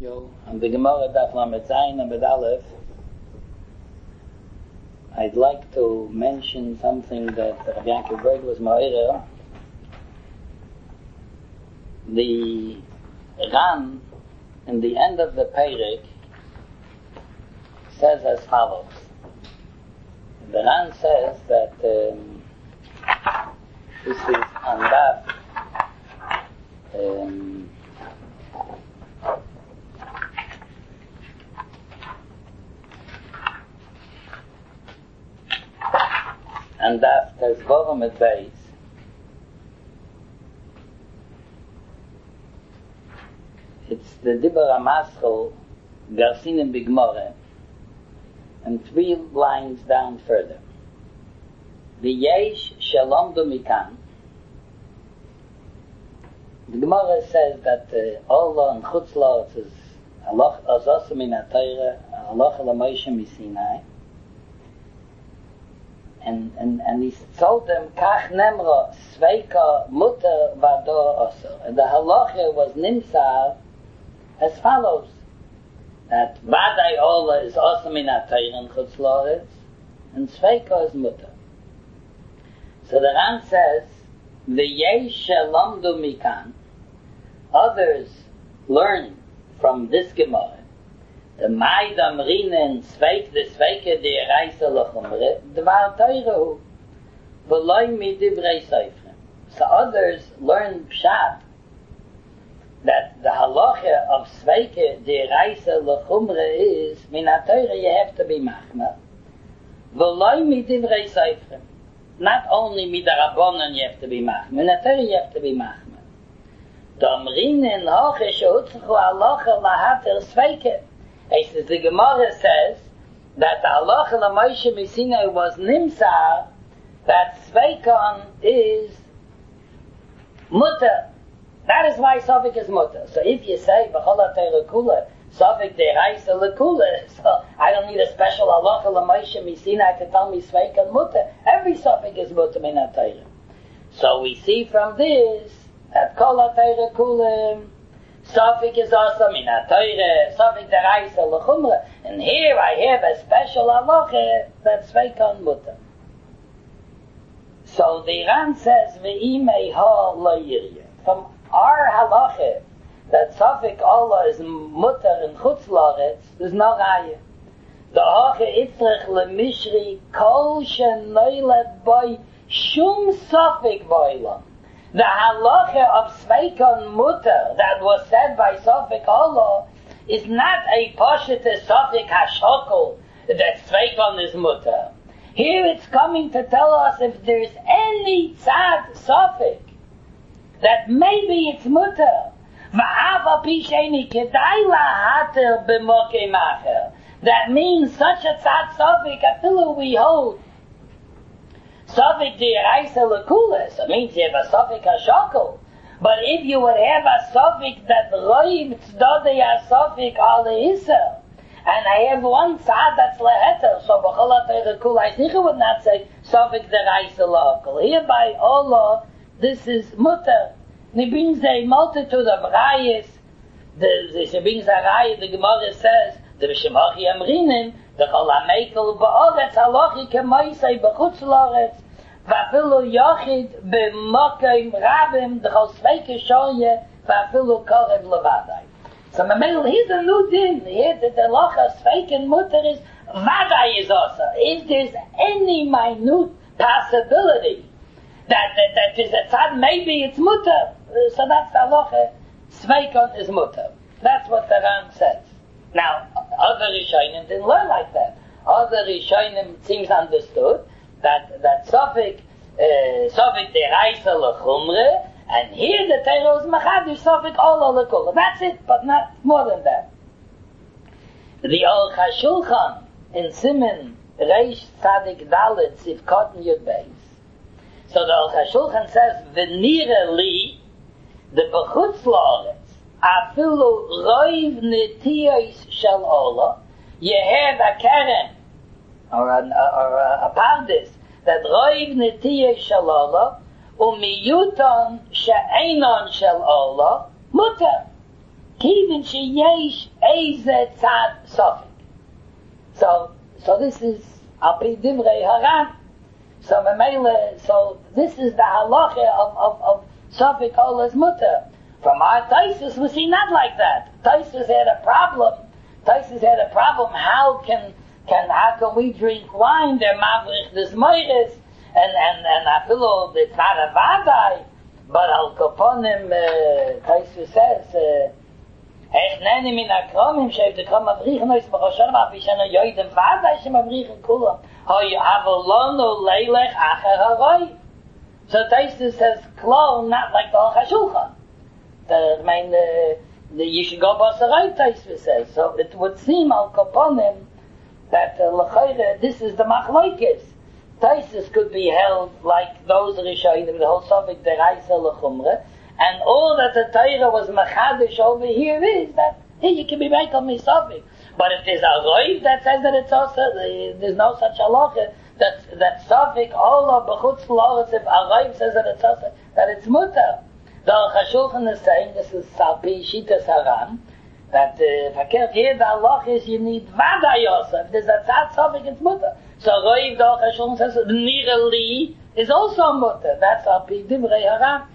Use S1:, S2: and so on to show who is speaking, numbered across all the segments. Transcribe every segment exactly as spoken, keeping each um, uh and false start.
S1: Yo, and the Gemara Daf Lamed Zayin and Aleph. I'd like to mention something that Rabbi Yankov Berg was ma'arer. The Ran, in the end of the Perek, says as follows. The Ran says that um, this is on Daf um, and that there's Vorum at base. It's the Dibur HaMaschel, Garsinim Bigmore, and three lines down further. V'yesh shalom du mikan. The Gemara says that uh, Allah and Chutzla is Allah Azasim in HaTorah, Allah Moshe Misinai. And, and, and he told them, Kach Nemra, Sveika, Mutter, Vador, Osir. And the halacha was nimsar as follows. That Vadai Ola is Osir in HaTorah and Chutz La'aretz, and Sveika is Mutter. So the Ran says, V'yesh shalom du mikan. Others learn from this Gemara. The Maid Amrinen Sveik, the Sveike, the Reise Lachumre, Dvar Teirehu, V'loi mi divrei Seifrim. So others learn Pshat, that the halacha of Sveike, the Reise Lachumre is, min HaTorah you have to be Machmer, V'loi mi divrei Seifrim. Not only mi Darabonon you have to be Machmer, min HaTorah you have to be Machmer. The Amrinen Hoche Shehutzachu halacha lahater Sveike. He says, the Gemara says that the halacha l'Moshe Misinai was nimsar, that Sveikon is mutter. That is why Sofik is mutter. So if you say, B'chol HaTorah kula, Sofik de'raisa l'kula, so I don't need a special halacha l'Moshe Misinai to tell me Sveikon mutter. Every Sofik is mutter min HaTorah. So we see from this, that Kol HaTorah kula, Sofik is also min HaTorah, Sofik de'raisa l'chumra. And here I have a special halacha that's Sveikon mutter. So the Ran says, V'imei ha lo yirya. From our halacha, that Sofik Allah is mutter in Chutz La'aretz, there's no raya. The hacha itzrich le'mishri kol she'noiled by shum Sofik ba'olam. The halacha of Sveikon mutter that was said by Sofik Allah is not a poshet Sofik hashokol that Sveikon is mutter. Here it's coming to tell us if there's any tzad Sofik that maybe it's mutter. V'hava pisheni kedai lahater b'mokei macher. That means such a tzad Sofik afilu we hold Sofik de'raisa l'kula, so it means you have a Sofik hashokol. But if you would have a Sofik that roiv tzadei a Sofik al ha'isser, and I have one tzad that's leheter, so b'chol HaTorah kula, I think I would not say Sofik de'raisa l'kula. Here by Allah, this is mutter. And he brings a multitude of rayas. The, the, brings a raya, the Gemara says, the B'shemachi Amrinim, the Chol HaMeikel ba'oretz halachi kemoisei b'chutz la'aretz, v'afilu yochid b'mokim rabim, the Chol Sveike Shoye, v'afilu korev levadai. So Mamel, here's a new din. Here the halacha Sveike mutter is, vadai is also. If there's any minute possibility that, that, that is a tzad, maybe it's mutter. So that's the halacha. Sveikon is mutter. That's what the Ran says. Now, other Rishonim didn't learn like that. Other Rishonim seems understood that that Sofik, uh, Sofik de'raisa l'chumre, and here the Torah is machadish Sofik ola l'kula. That's it, but not more than that. The Aruch HaShulchan in Siman Reish Tzadik Dalet Sivkot Yud Beis. So the Aruch HaShulchan says, V'nira li, the b'chutz la'aretz, afilu roiv netiyos shel ola, you have a keren, or a, or a, a pardis, that roiv netiyos shel ola, umiyuton she'enon shel ola, mutter. Kivin sheyesh eze tzad sofik. So, so this is al pi divrei Haran. So memele, so this is the halacha of of of sofik ola's mutter. From our Taisus, we see not like that. Taisus had a problem. Taisus had a problem. How can can how can we drink wine? They're mavrich this moires, and and and I feel it's not a vadai, but al kaponim. Taisus says. Uh, איך נהנים מן הקרומים שהבדקו מבריחים לא יסמכו שלום אף ישנו יוידם ועדי שמבריחים כולם אבל לנו לילך אחר הרוי. So Taisus says klon not like the Aruch HaShulchan. I mean, uh, the, you should go b'asarayv, Taisus says. So it would seem al kaponim that uh, this is the machlokes. Taisus could be held like those Rishonim, the whole Sofik deraisa lechumre. And all that the Torah was machadish over here is that, hey, you can be right on me Sofik. But if there's a roiv that says that it's also, there's no such halacha, that, that Sofik, all of b'chutz l'oretz, if a roiv says that it's also, that it's mutar. The Aruch HaShulchan is saying, this is Salpi Shitas Haran, that uh, here the halacha is you need vada yosef. If there's a tzad Sofik, it's mutar. So roiv, the Aruch HaShulchan says, nira li is also mutar. That's Salpi Divrei Haran.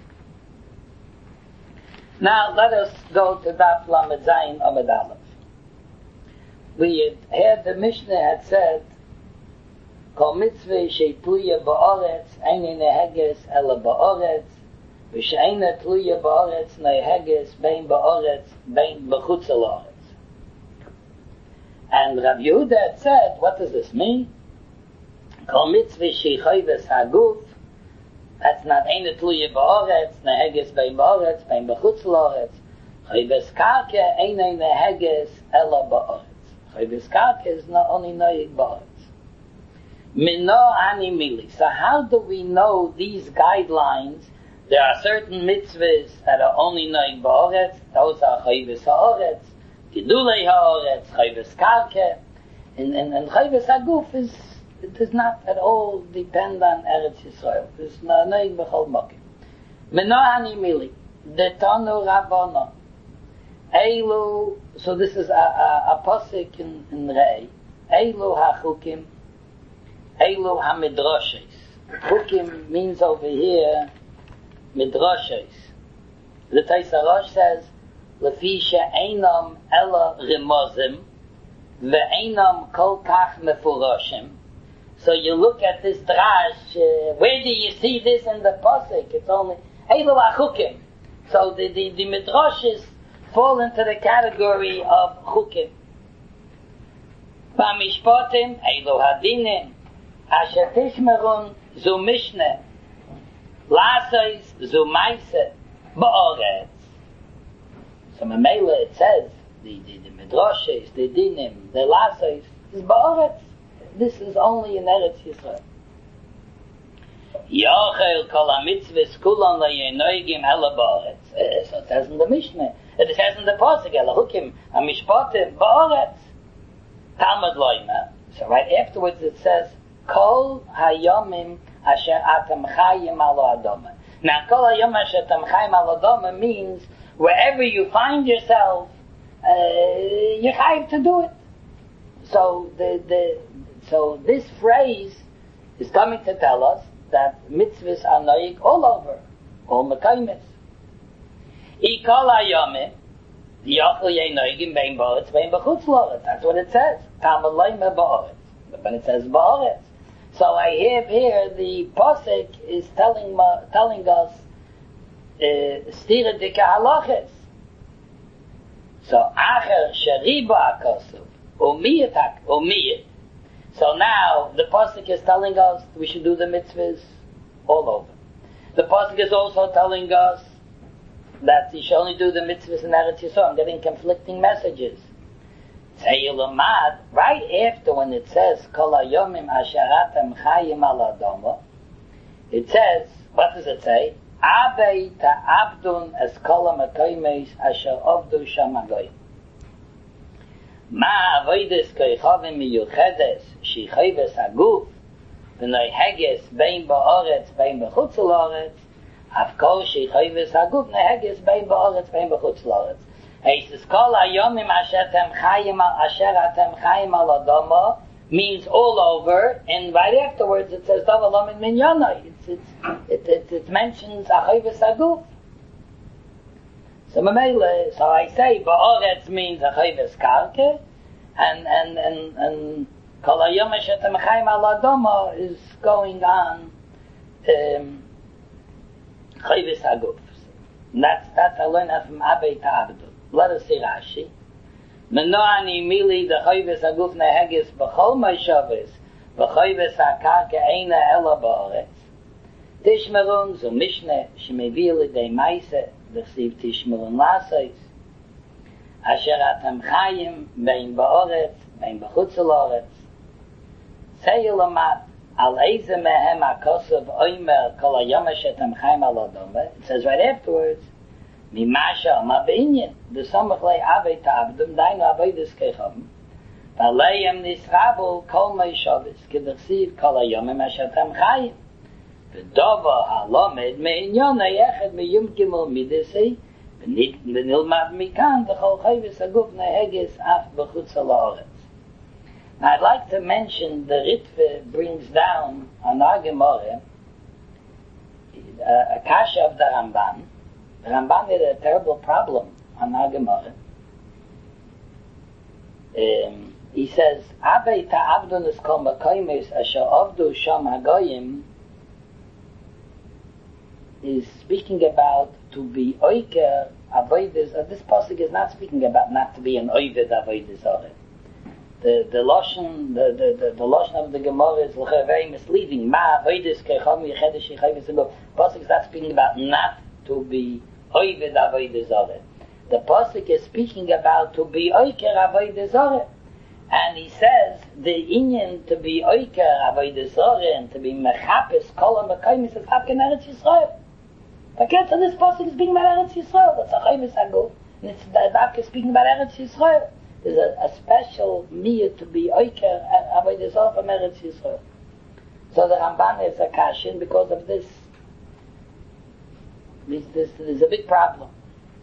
S1: Now let us go to Daf Lamed Zayin Amud Aleph. We had heard the Mishnah had said, Kol mitzvah sheitluya ba'aretz eini neheges ela ba'aretz v'she'eina tluya ba'aretz neheges bein ba'aretz bein b'chutz ha'aretz. And Rav Yehuda had said, what does this mean? Kol mitzvah sheichayves haguf. That's not eine tluye ba'aretz, neheges bein ba'aretz, bein b'chutz la'aretz. Chayves karke eine neheges ela ba'aretz. Chayves karke is not only noyeg ba'aretz. Mino ani mili. So how do we know these guidelines? There are certain mitzvahs that are only noyeg ba'aretz. Those are chayves ha'aretz, gidulei ha'aretz, chayves karke. And, and, and chayves haguf is it does not at all depend on Eretz Yisrael. It's not noig b'chol mokim. Meno ani mili. Detanu rabbono. Eilu, so this is a, a, a posik in, in Rei. Eilu ha-chukim. Eilu ha-midrashes. Chukim means over here midrashes. The Tais HaRosh says, Lefi she'einam ela rimozim ve'einam kol kach mefuroshim. So you look at this drash, uh, where do you see this in the pasuk? It's only Eilu HaChukim. So the, the, the midrashes fall into the category of Chukim. B'mishpatim, Eilu HaDinim, Asher Tishmerun, Zu Mishneh, Lasois, Zu Maise, Ba'oretz. So Mamela it says, the, the, the midrashes, the Dinim, the Lasois, is Ba'oretz. This is only in Eretz Yisrael. Yochel kol ha-mitzvahs kulon la-yenoigim ela ba'aretz. So it says in the Mishnah. It says in the Pasuk, ela hukim ha-mishpatim ba'aretz. Talmud loyma. So right afterwards it says, kol ha-yomim asher atam chayim alo adoma. Now, kol ha-yomim asher atam chayim alo adoma means wherever you find yourself, uh, you're chayiv to do it. So the the So this phrase is coming to tell us that mitzvahs are noyig all over, all mekaymes. Ikol hayomim, v'yochel yei noyigim bein ba'aretz, bein b'chutz la'aretz. That's what it says. Talmud loyma ba'aretz. But it says ba'aretz. So I have here the pasuk is telling telling us stira dika halachas. So acher sheriba akosov umiyat hak umiyat. So now, the Pasuk is telling us we should do the mitzvahs all over. The Pasuk is also telling us that you should only do the mitzvahs in Eretz Yisrael. I'm getting conflicting messages. Right after when it says, Kol hayomim asher atam chayim al adoma, it says, what does it say? Abei ta'abdun es kol ha-mekaymes asher avdu sham hagoyim. Ma avodas koichavim miyuchedes shichayves haguf v'noiheges bein ba'aretz bein b'chutz la'aretz avkol shichayves haguf noheges bein ba'aretz bein b'chutz la'aretz. Es is kol hayomim asher atem chayim al asher atem chayim al adama means all over, and right afterwards it says davar lamed minyana. It's it's it it, it mentions achayves aguf. So mamele, so I say ba'aretz means achayves karke, and and and and kol hayom asher atem chayim al adama is going on um, achayves aguf. That's that's I learned that from Abei Ta'abdu. Let us see Rashi. Menoani mili the chayves aguf nehegis b'chol ma'ishavis v'chayves ha'karke eina ela ba'aretz. Tishmerun zu Mishneh shemevil lidei Maise v'chsiv tishmerun lasois asher atem chayim bein ba'aretz bein b'chutz la'aretz tzei lamat al eize mehem ha'kosov oimer kol hayom shetem chayim al adome. It says right afterwards Mimasha ma beinyan the samach lei Abei Ta'abdum dainu avodas kechavim v'aleim nisrabu kol meishavis k'dersiv kol hayomim asher atem chayim v'dova halamed meinyon ha'yeched miyum gimel midesei v'nilmad mikan v'chol chayves aguf nehegis af b'chutz la'aretz. Now I'd like to mention the Ritve brings down on our Gemara a kasha of the Ramban. The Ramban had a terrible problem on our Gemara. Um, he says, Abei Ta'abdun is kol makoymes asher avdu sham hagoyim is speaking about to be oiker avodas. Uh, this pasuk is not speaking about not to be an oived avodas zareh. The the lashon the the the, the lashon of the Gemara is very misleading. Ma avodas kecham yichedesh yichayves aguf. Pasuk is not speaking about not to be oived avodas zareh. The pasuk is speaking about to be oiker avodas zareh, and he says the inyan to be oiker avodas zareh and to be mechapes kol ha'makoyim is hapken Eretz Yisrael. Forget that this pasuk is speaking about Eretz Yisrael. That's a chayves aguf, and it's the Dafka speaking about Eretz Yisrael. There's a, a special miyah to be oiker avodas zareh from Eretz Yisrael. So the Ramban is a kashin because of this. This, this, there's a big problem.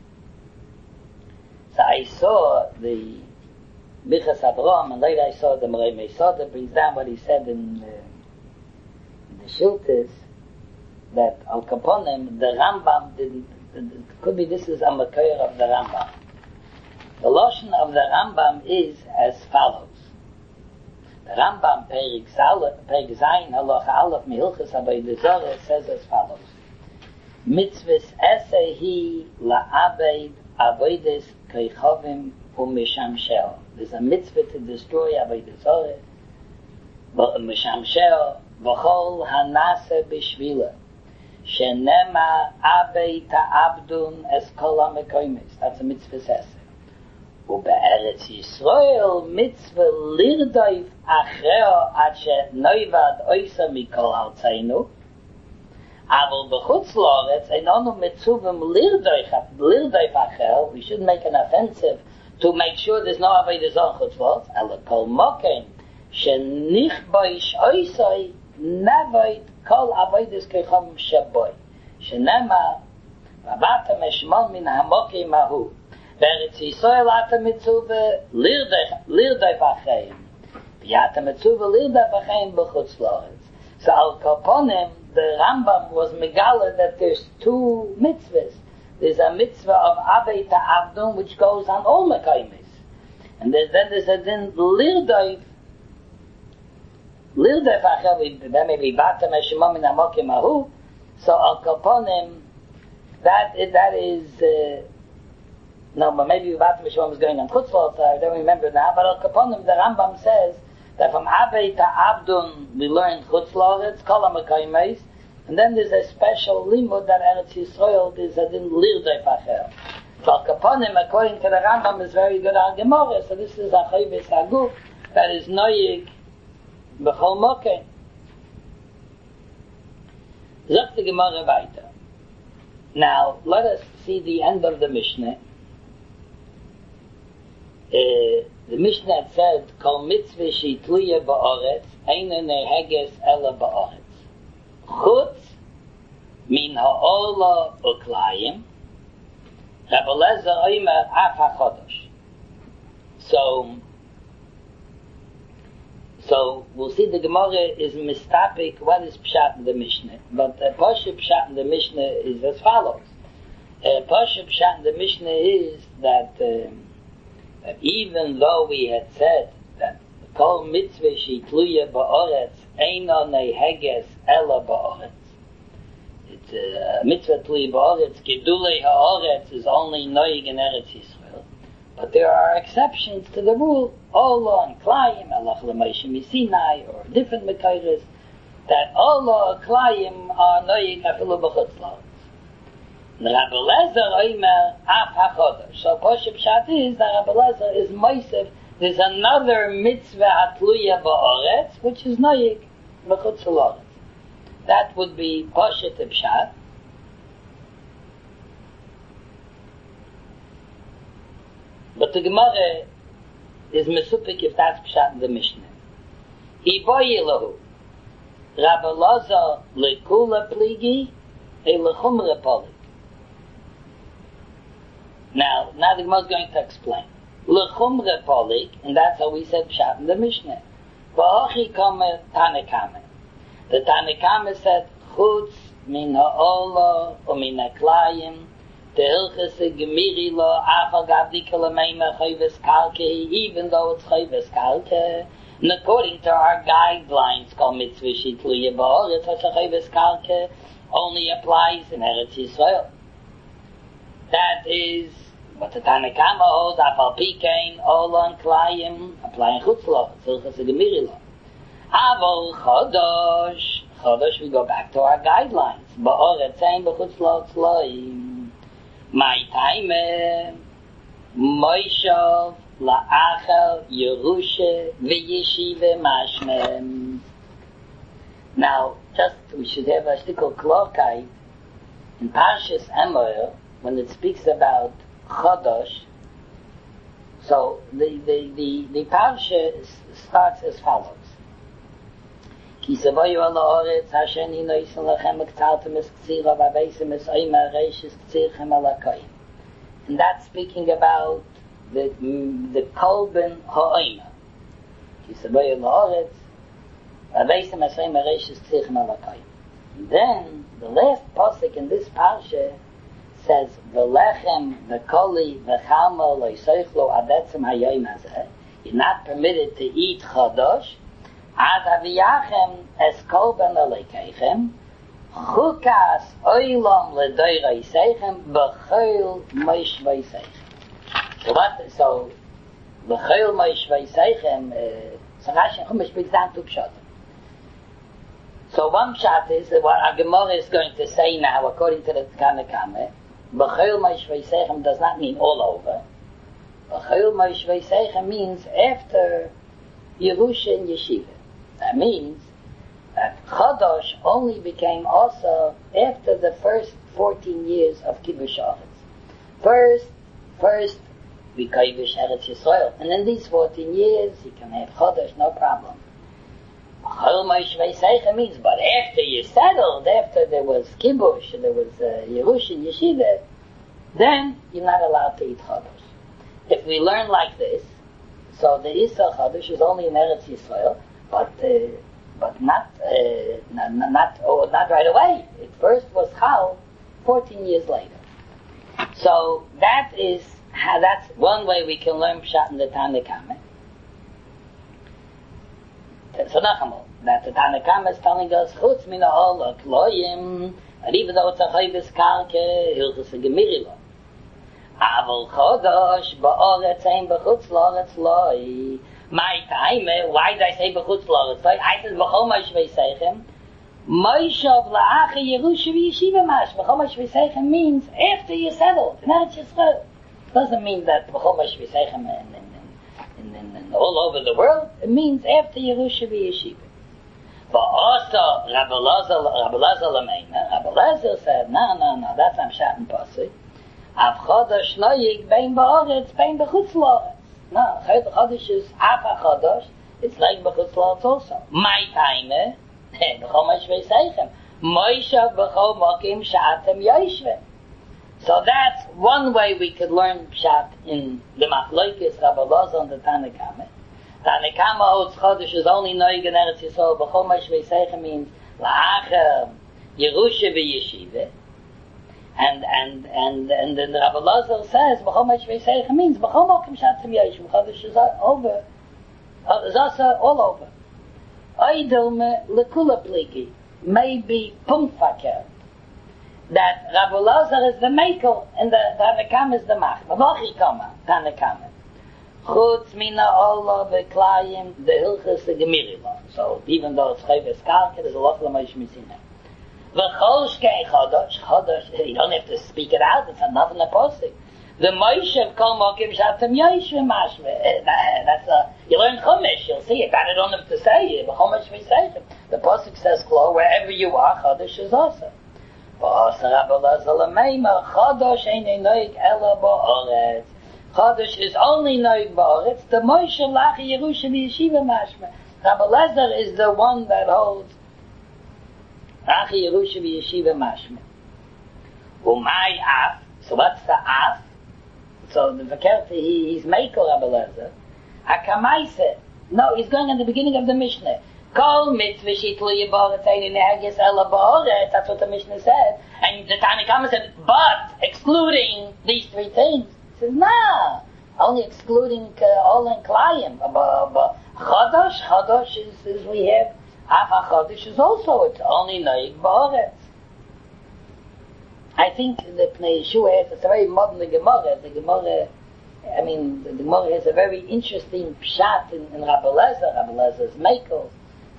S1: So I saw the Bichas Avraham, and later I saw the Morei Meisod that brings down what he said in the, in the Shiltis, that Al Kaponim, the Rambam didn't, it could be this is a Makayr of the Rambam. The Lashon of the Rambam is as follows. The Rambam, Perik Zayin, Halacha Aleph, Mehilchas Avodas Zareh, says as follows. Mitzvahs esehi la'abed avodas kechavim u'mishamshel. There's a mitzvah to destroy avodas zareh, u'mishamshel v'chol hanase b'shvila shenema abei ta'abdun es kol ha'mekoymes. That's a mitzvah eseh. U'be'eretz Yisrael mitzvah lirdoif acheo ad she'noivad oisa mikol artzeinu. Aval b'chutz la'aretz einanu mitzuvim lirdoich lirdoich achel. We should make an offensive to make sure there's no avodas zareh chutz la'aretz. Ela kol moken shenichboish oisai nevoid kol avodas kechavim sheboy shenema v'avatem eshmol min hamokim ahu v'eretz Yisrael atem mitzuvah lirdoich achel v'yatem mitzuvah lirdoich achel b'chutz la'aretz. So al kaponim, the Rambam was megala that there's two mitzvahs. There's a mitzvah of Abei Ta'abdun which goes on all Mekaymis. And there's, then there's a din Lirdoif. Lirdoif achel, then maybe Batam Eshimam in Amokim Ahu. So Al Kaponim, that, that is, uh, no, but maybe Batam Eshimam is going on Chutzlot, I don't remember now, but Al Kaponim, the Rambam says, that from Abei Ta'abdun we learned Chutz La'aretz, Kol HaMekaymes, and then there's a special limud that Eretz Yisrael, there's a din Lirdoif Acher. So Al Kaponim, according to the Rambam, is very good al Gemara, so this is a chayves aguf that is noyig b'chol moken. Zok the Gemara weiter. Now, let us see the end of the Mishnah. Uh, The Mishnah said, Kol mitzvah sheitluya ba'aretz, eina neheges ela ba'aretz. Chutz min ha'ola uklayim, Rabbi Lezer oimer af hachodosh. So, so we'll see the Gemara is mistapik. What is pshat in the Mishnah? But uh, Pasha pshat in the Mishnah is as follows. Uh, Pasha pshat in the Mishnah is that, um, that even though we had said that kol mitzvah shitluya ba'oretz eino neheges ela ba'oretz. It's a uh, mitzvah tluya ba'oretz. Gedulei ha'oretz is only noyig in Eretz Yisrael. But there are exceptions to the rule. Ola and Klayim, Elach l'Moshe Misinai, or different Mekayres, that Ola and Klayim are noyig afilu b'chutz la'aretz. Rabbi Lezer oimer af hachodosh. So Poshe Pshat is that Rabbi Lezer is moisef. There's another mitzvah atluya ba'aretz, which is noyig b'chutz la'aretz. That would be Poshe Pshat. But the Gemara is mesupik if that's pshat in the Mishnah. Iboyi lahu. Rabbi Lezer lekula pligi e lechumre polik. Now, now the Gemara is going to explain. Lechumre polik, and that's how we said pshat in the Mishnah. V'achi kame tanekame. The tanekame said chutz min ha'ola u min ha'klayim. The hilchas gemiri lo afal gavdi kalameima chayves kalke, even though it's chayves kalke. And according to our guidelines, called mitzvah shitluya ba'oretz, such a chayves kalke only applies in Eretz Yisrael. That is what the Tanakama holds. Afal pikein ola and klayim applying chutz lo. It's hilchas gemiri lo. Avol chodosh, chodosh we go back to our guidelines. Ba'oretz ein b'chutz lo tzloim. My time, Moishav, La'achel, Yerusha, V'yeshiva, Mashmem. Now, just, we should have a shtickle klokite. In Parshas Emor, when it speaks about Chodosh, so the, the, the, the Parsha starts as follows. Ki savoyu ala oretz hasheni noisen lachem ektaltem es ktsira v'aveisim es oima reishis ktsirchem ala koyim. And that's speaking about the the kolben ha'oima. Ki savoyu ala oretz v'aveisim es oima reishis ktsirchem ala koyim. Then the last pasuk in this parsha says v'lechem v'koli v'chalmo lo yisoichlo adetzim hayoyim hazeh. You're not permitted to eat chadosh. Ad aviyachem es kolben alekeichem, chukas oilam ledoira yiseichem, b'chol moishva yiseichem. So what, so, b'chol moishva yiseichem, so Rashi and Chumash brings down two pshatim. So one pshat is, what our Gemara is going to say now, according to the Tanakame, b'chol moishva yiseichem does not mean all over. B'chol moishva yiseichem means after Yerusha and Yeshiva. That means that Chodosh only became also after the first fourteen years of Kibbush Aretz. First, first, we Kibbush Eretz Yisrael. And in these fourteen years, you can have Chodosh, no problem. Chol Moishvei Seicha means, but after you settled, after there was Kibbush, and there was uh, Yerush and Yeshiva, then you're not allowed to eat Chodosh. If we learn like this, so the Issa Chodosh is only in Eretz Yisrael, but uh, but not uh, not not, oh, not right away. It first was Chal fourteen years later. So that is how, that's one way we can learn Pshat in the Tanakama. So Nachamol, that the Tanakama is telling us Chutz min ha'ol kloyim, and even though it's a chayvis kalke, hilchus a gemiri lo. Avol chodosh ba'oretz ein b'chutz la'aretz lo'i. My time, why did I say b'chutz la'aretz lo'i? I said b'chol moishvei seichem. Moishav la'ache Yerusha v'yeshiva mash. B'chol moishvei seichem means after you settled. In Eretz Yisrael. Doesn't mean that b'chol moishvei seichem and, and, and, and, and all over the world. It means after Yerusha v'yeshiva. But also, Rabbi Lezer, Rabbi Lezer Lameina, Rabbi Lezer said, no, no, no, that's not Pshat and Pasuk. Av chodosh noyig bein ba'oretz, bein b'chutz la'aretz. No, chodosh is af chodosh, it's like b'chutz la'aretz also. My time, b'chol moishvei seichem, moishav b'chol mokim sha'atem yoishvem. So that's one way we could learn Pshat in the Machlokes Rabbi Elazar and the Tanna Kamma. Tanna Kamma holds Chodesh is only Noig in Eretz Yisrael. B'chol ma shvei seicha means la'acher Yerusha v'yeshiva. And and and and then Rabbi Elazar says b'chol ma shvei seicha means b'chol ma Pshat Tim Yeshiv. Chodesh is over. Is also all over. Oidome lekula pliki. Maybe punkt verkehrt. That Rabbi Elazar is the maker and the Tanna Kamma is the machmer. Vachi kama, Tanna Kamma. Chutz mina Allah v'klayim the hilchas the gemirila. So even though it's chayves karka, there's a lot of meish misina. V'chol shkei chodosh, chodosh, you don't have to speak it out, it's not in the posting. The Moshe kol mokim shatem yoshve mashve. That's a, you learn Chumash, you'll see it. I don't have to say it, but Chumash we say it. The posting says, Klo, wherever you are, chodosh is also. Chodosh is only noig ba'aretz. The Moshe lachi Yerusha v'yeshiva mashma. Rabbi Elazar is the one that holds lachi Yerusha v'yeshiva mashma. Umay af. So what's the af? So the verkehrt he he's maker Rabbi Elazar. Akamaise. No, he's going at the beginning of the Mishnah. Kol mitzvah shitlu yibaret ein energes ela ba'aretz. That's what the Mishnah said. And the Tanna Kamma said, but excluding these three things. He says, no, only excluding uh, all in Klayim. But, but Chodosh, Chodosh is, is we have, Afa Chodosh is also, it's only Noig ba'aretz. I think the Pnei Yeshua has, it's a very modern Gemara. The Gemara, I mean, the Gemara has a very interesting pshat in, in Rabbi Elazar. Rabbi Elazar's Mekel.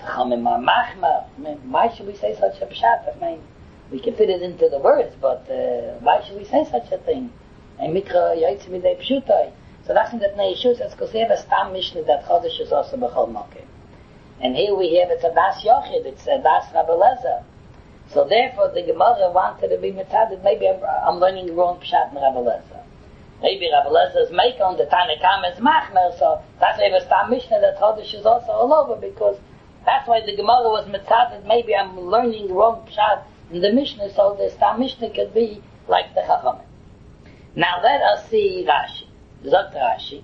S1: Why should we say such a pshat? I mean, we can fit it into the words, but uh, why should we say such a thing? And Mikra Yaitzi Midei Pshutai. So that's in the Pnei Yeshua says, because we have a Stam Mishnah that Chodesh is also B'chol Mokim. And here we have, it's a Das Yochid, it's a Das Rabbi Elazar. So therefore the Gemara wanted to be mitzaded, maybe I'm, I'm learning the wrong pshat in Rabbi Elazar. Maybe Rabbi Elazar's make on the Tanna Kamma is machmer, so that's why we have a Stam Mishnah that Chodesh is also all over, because that's why the Gemara was mitzaded, maybe I'm learning the wrong pshat in the Mishnah, so the Stam Mishnah could be like the Chachamim. Now let us see Rashi. Zot Rashi.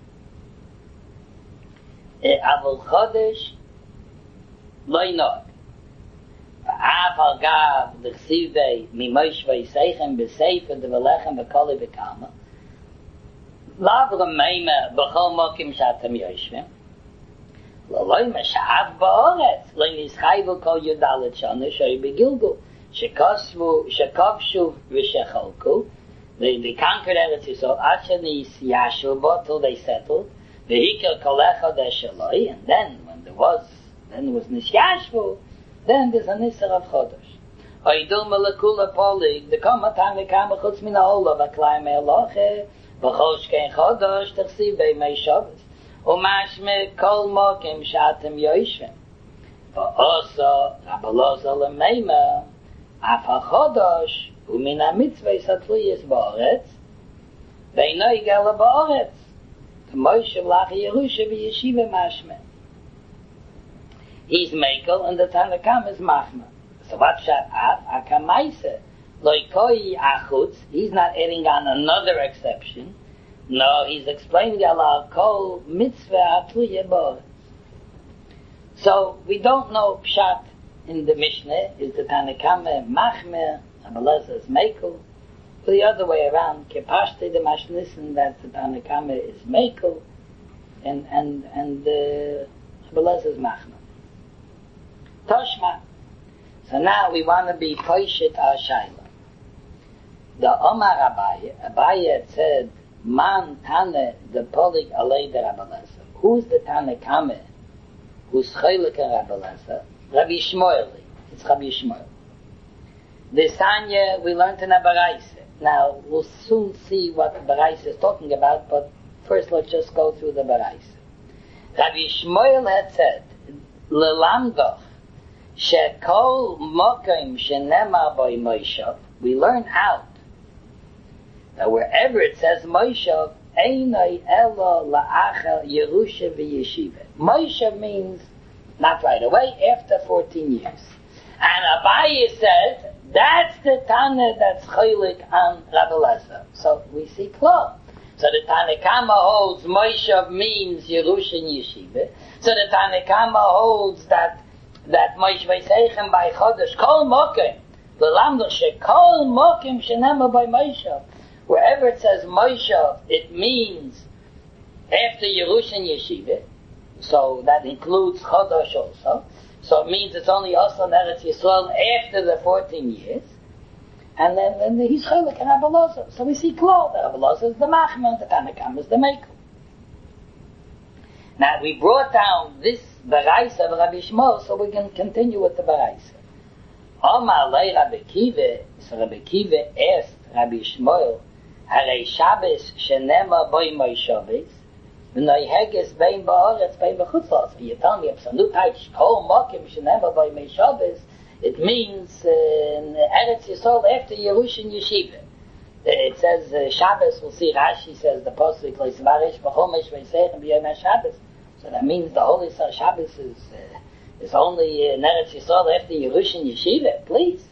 S1: Avol Chodesh Loi Nog. V'av al gav l'chsivei mimosh v'yiseichem b'sefer d'velechem v'koli v'kama. Lav l'meima b'chol mokim shatem yoshvim. L'loi mesha'av ba'oretz. L'oi nischayvu kol yudalet shana shoy b'gilgul. Shekosvu, shekofshu v'shecholku. They, they conquered Eretz Yisrael. Asher nis yashu bo till they settled. V'hikir kolecha desheloi. And then when there was, then there was nis yashu. Then there's a Nisar of Chodesh. Oidul melekula polig, the Kama Tanna Kamma chutz min ha'olah v'klai me'aloche, v'chol shkein Chodesh t'chsiv b'yimei Shabbos, u'mashme kol mokim shatem yoishvim. V'oso Rabbi Elazar l'meima, af ha'chodesh, u'min ha'mitzvah satluyis ba'aretz, v'einoi gala ba'aretz, k'moish v'lachi Yerusha v'yeshiva mashme. He's Mekel and the Tanna Kamma is Machma. So what shat af? Akamaise. Loikoi achutz. He's not adding on another exception. No, he's explaining Allah kol mitzvah atluye bo. So we don't know pshat in the Mishnah. Is the Tanna Kamma Machma? Rabbi Elazar is Mekel. Or the other way around. Kepashte the Mashnissen that the Tanna Kamma is Mekel. And, and, and, uh, Rabbi Elazar is Machma. Toshma. So now we want to be poishit our shaila. The Omar Abaye, Abaye said, Man Tane the Polig Alei de Rabbi Elazar. Who's the Tanna Kamma? Who's Chaylik Rabbi Elazar? Rabbi Shmuel. It's Rabbi Shmuel. The Sanya we learned in a Baraisa. Now we'll soon see what the Baraisa is talking about, but first let's just go through the Baraisa. Rabbi Shmuel had said, Lelamdoch. Shekol mokim shenemar by Moshe, we learn out that wherever it says Moshe, einay elo la'achar Yerusha v'yeshiva. Moshe means not right away, after fourteen years. And Abaye said That's the Tana that's chaylik on Rabbi Elazar. So we see klar. So the Tanakama holds Moshav means Yerushin Yeshiva. So the Tanakama holds that that Moshe Vayseichem by Chodesh Kol Mokim L'Lamdach Shekol Mokim Shenema by Moshav. Wherever it says Moshav, it means after Yerushin Yeshiva. So that includes Chodesh also. So it means it's only also in Eretz Yisrael after the fourteen years. And then, then he's Chaylik and Rabbi Elazar. So we see Klal. Rabbi Elazar is the Machman, the Tanakam is the Mekel. Now we brought down this Baraisa of Rabbi Shmuel, so we can continue with the Baraisa. Omar lei Rabbi Kiva, so Rabbi Kiva asked Rabbi Shmuel, Harei Shabbos shenema boi moi Shabbos, v'noi heges bein ba'aretz bein b'chutzlas. You tell me, if some type kol mokim shenema boi moi Shabbos, it means uh, in Eretz Yisrael after Yerushin Yeshiva. It says uh, Shabbos. We'll see. Rashi says the pasuk like Svarish b'chomesh v'yiseichem b'yom Shabbos. So that means the holy Shabbos is uh, is only in Eretz Yisrael after Yerushin Yeshiva. Please.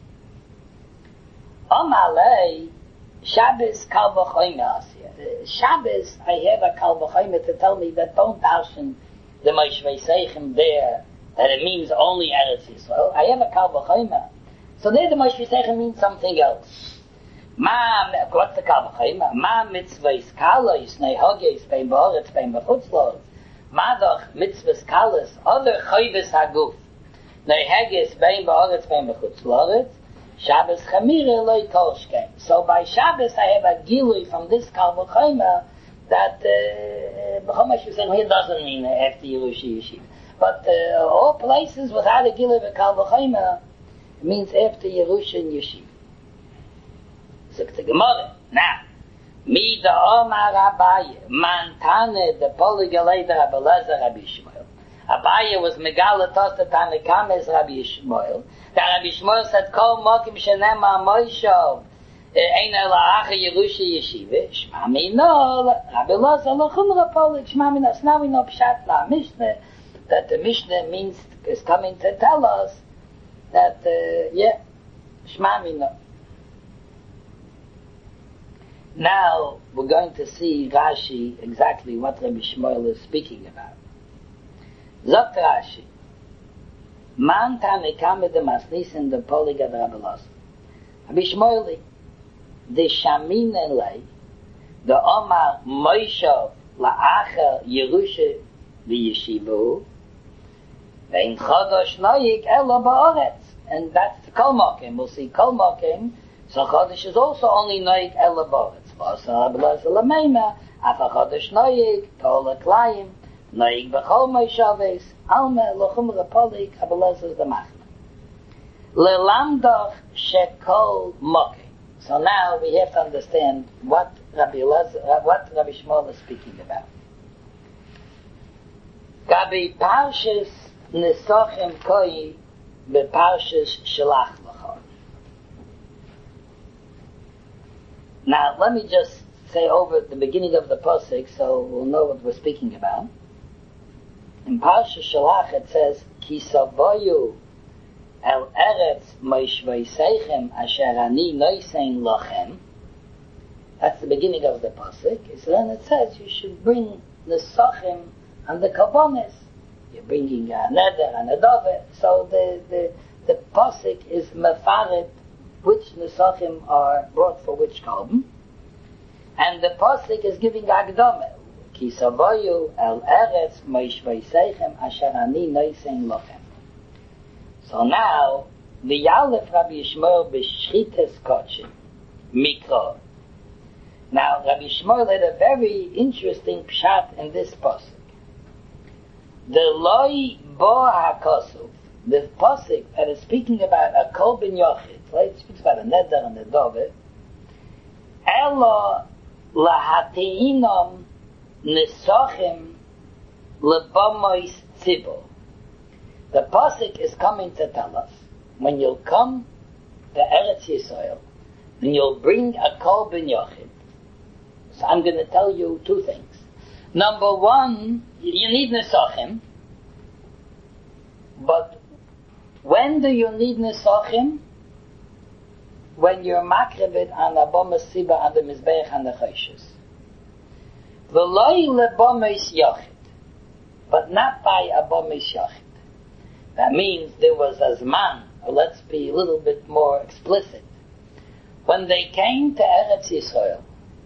S1: Amalei Shabbos kal v'chomer asya. Shabbos I have a kal v'chomer to tell me that don't darshan the Moshe v'yiseichem there. That it means only Eretz Yisrael. I have a kal v'chomer. So there the Moshe v'yiseichem means something else. Ma, what's the kal v'chomer? Ma mitzvahs kalos nehoges bein ba'aretz bein b'chutzlos. Ma doch mitzvahs kalos other chayvus haguf nehoges bein ba'aretz bein b'chutzlos. Shabbos chamira loy kolshkein. So by Shabbos I have a gilui from this kal v'chomer that b'chomer v'yiseichem doesn't mean after Yerushin Yeshiva. But uh, all places without a Gilui v'Kal v'Chomer means after Yerushin Yeshiva. So it's a Gemara. Now, mi da Omar Abaye, man tane the polygalei da Rabbi Elazar Rabbi Shmuel. Abaye was megala tos the Tanakam as Rabbi Shmuel. That Rabbi Shmuel said, Kol mokim shenema Moshav, ein el ha'acha Yerushin Yeshiva. Shma mi no, Rabbi Elazar lo chumra polik. Shma mi no, so now we know Pshat la Mishnah. That the Mishnah means is coming to tell us that uh, yeah, Shma Mina. Now we're going to see Rashi exactly what Rabbi Shmuel is speaking about. Zokt Rashi, Man Tanekame de Masnisen de Poliga de Rabbi Elazar. Rabbi Shmuel, the Shamin Elei, the Omar Moshav la'acher Yerusha v'yeshivu. Vein Chodesh noyik ela ba'aretz, and that's the Kol Mokim. We'll see Kol Mokim. So Chodesh is also only noyik ela ba'aretz. V'asa Rabbi Elazar l'meima afa Chodesh noyik tol aklayim noyik b'chol moishaves alme lochumra polik Rabbi Elazar the machna lelamdoch shekol Mokim. So now we have to understand what Rabbi Elazar, what Rabbi Shmuel is speaking about. Gabi Parshas Nesachim koi beparshas Shalach Lachon. Now, let me just say over the beginning of the pasuk, so we'll know what we're speaking about. In Parshas Shalach it says, Ki savayu el eretz Moshe v'yiseichem asher ani nosein lachem. That's the beginning of the pasuk. So then it says you should bring Nesachim and the Kavanis. You're bringing a neder and a dover. So the the the pasuk is mefaret which nesachim are brought for which korban, and the pasuk is giving agdama. Ki savayu el eretz Moshe v'yiseichem asher ani nosein lachem. So now the Yalef Rabbi Shmuel b'shchites kochim mikra. Now Rabbi Shmuel had a very interesting pshat in this pasuk. The loy bo hakosuf, the pasuk that is speaking about a kol ben yochid, right? It speaks about a neder and a dover. Elo lahateinom nesachim lebamois tzibor. The pasuk is coming to tell us when you'll come to Eretz Yisrael, and you'll bring a kol ben yochid. So I'm going to tell you two things. Number one, you need nesachim. But when do you need nesachim? when you're makrivit on a bama siba on the mizbeach and the chayshes. V'loi lebamis yachid, but not by a bamis yachid. That means there was a zman, or let's be a little bit more explicit. When they came to Eretz Yisrael,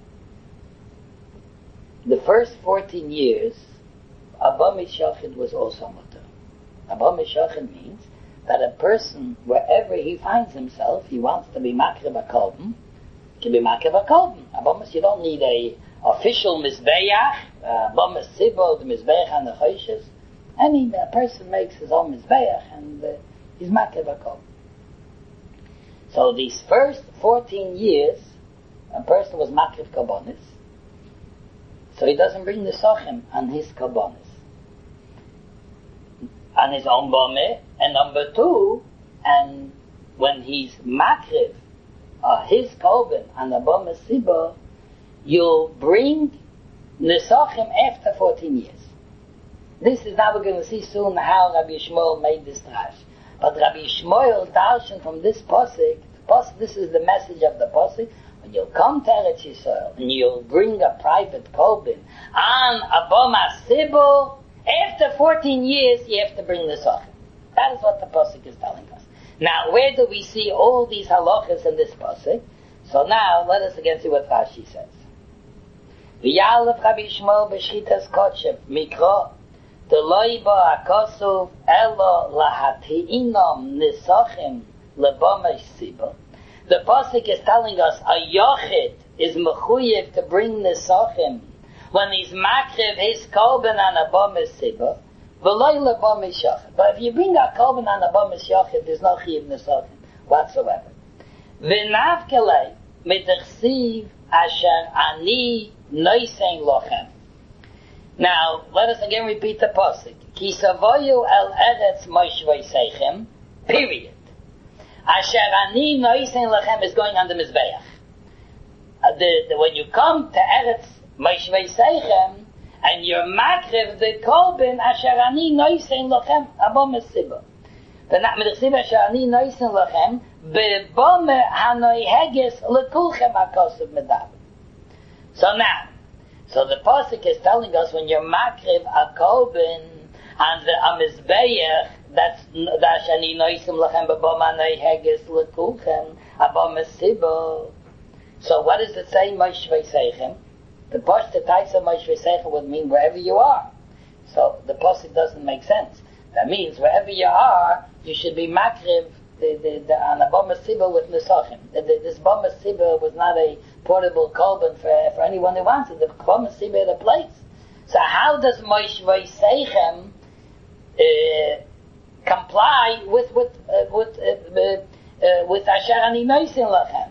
S1: the first fourteen years, a bamis yachid was also mutter. A bamis yachid means that a person, wherever he finds himself, he wants to be makriv a kolben, can be makriv a kolben. A bamis, you don't need a official mizbeach, uh, bamis sibbo, the mizbeach and the chayshes. Any a person makes his own mizbeach and uh, he's makriv a kolben. So these first fourteen years, a person was makriv karbonis, so he doesn't bring the sochem on his karbonis, on his own bame. And number two, and when he's makriv uh, his kolben on the bama siba, you'll bring nesachim after fourteen years. This is now we're going to see soon how Rabbi Yishmael made this drash. But Rabbi Yishmael darshan from this pasuk, pasuk, this is the message of the pasuk. When you'll come to Eretz Yisrael and you'll bring a private kolben on a bama siba, after fourteen years you have to bring nesachim. That is what the pasuk is telling us. Now, where do we see all these halachas in this pasuk? So now, let us again see what Rashi says. V'yalev Rabbi Yishmael b'shitas kodshev mikra deloi ba akosov elo lahati'inom nisachim lebamei siba. The pasuk is telling us a yochid is mechuyev to bring nisachim when he's makriv his kolben on a bamei siba. But if you bring a kolben on a bamis yachid, there's no chiv nesachim whatsoever. V'navkelei mitachsiv asher ani noiseng lochem. Now, let us again repeat the pasuk. Ki savoyu el eretz moshvei seichem. Period. Asher ani noiseng lochem is going on the mizbeach. Uh, the, the, when you come to eretz moshvei seichem, and you're makriv the kolben asher ani noisen lochem abom siba. The not medchsiv asher ani noisen lochem bebom hanoi heges lekulchem akosov medav. So now, so the pasuk is telling us when you're makriv a kolben and the amizbeach, that's the asher ani noisen lochem bebom hanoi heges lekulchem abom siba. So what does it say? Moshvei seichem. The Pashta Taisa Moshe Seicha would mean wherever you are. So the pasuk doesn't make sense. That means wherever you are, you should be makriv the the, the on a bama siba with nesachim. The, the, this bama siba was not a portable kolben for for anyone who wants it. The bama siba is a place. So how does Moshe Seichem uh, comply with with uh, with uh, uh, with Asher Ani Noisin Lachem?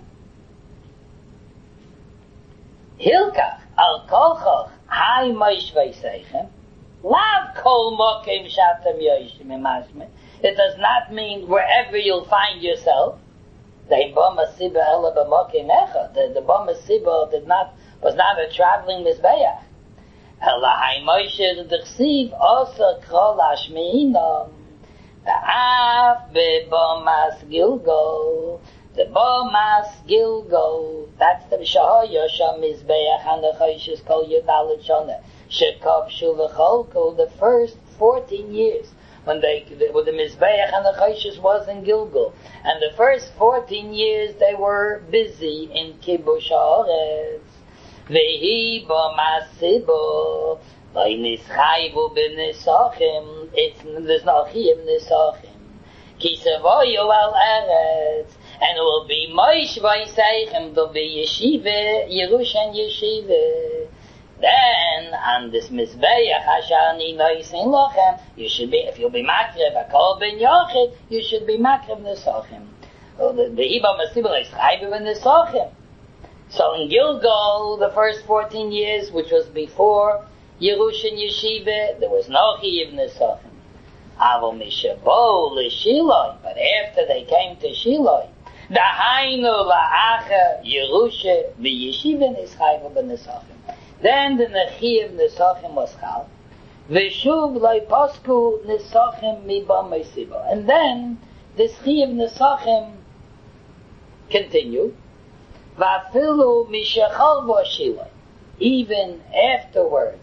S1: Hilkach al kolchach hay Moshe Seichem lav kol mokem shatem yoshim imashme. It does not mean wherever you'll find yourself. The bama siba ela b'mokem echad. The the bama siba did not was not a traveling mizbeach. Ela hay Moshe d'chsiv also kol hashmeinam da'af bebamas Gilgal. The Bomas Gilgal, that's the Shahaya Sham Mizbeach and the Chayshes Kol Yudalit Shana. Shekov Shuvacholko, the first fourteen years, when they, when the Mizbeach and the Chayshes was in Gilgal. And the first fourteen years they were busy in Kibush Haaretz. Vehi Bomas Sibo, Loi Nischayvu B'Nisachim, it's, there's no Chiyim Nisachim. Ki Savoyu Al Eretz, and it will be Moshe Seichem, there'll be Yeshiva, Yerushan Yeshiva. Then, on this Mizbeach, Hashani Noisin Lochem, you should be, if you'll be Makrev, a Kol Ben Yochid, you should be Makrev Nesachim. The Iba Masibel is Chayv Ben Nesachim. So in Gilgal, the first fourteen years, which was before Yerushan Yeshiva, there was no Chiyiv Nesachim. Avo Mishabo L'Shiloi, but after they came to Shiloi, Dahainu la'acha Yerusha v'yeshiva nischayvu b'nesachim. Then the nechi of nesachim was chal. V'shuv loy posku nesachim mi b'mei siba. And then this chi of nesachim continue. Vafilu mishachal v'shiloi. Even afterwards,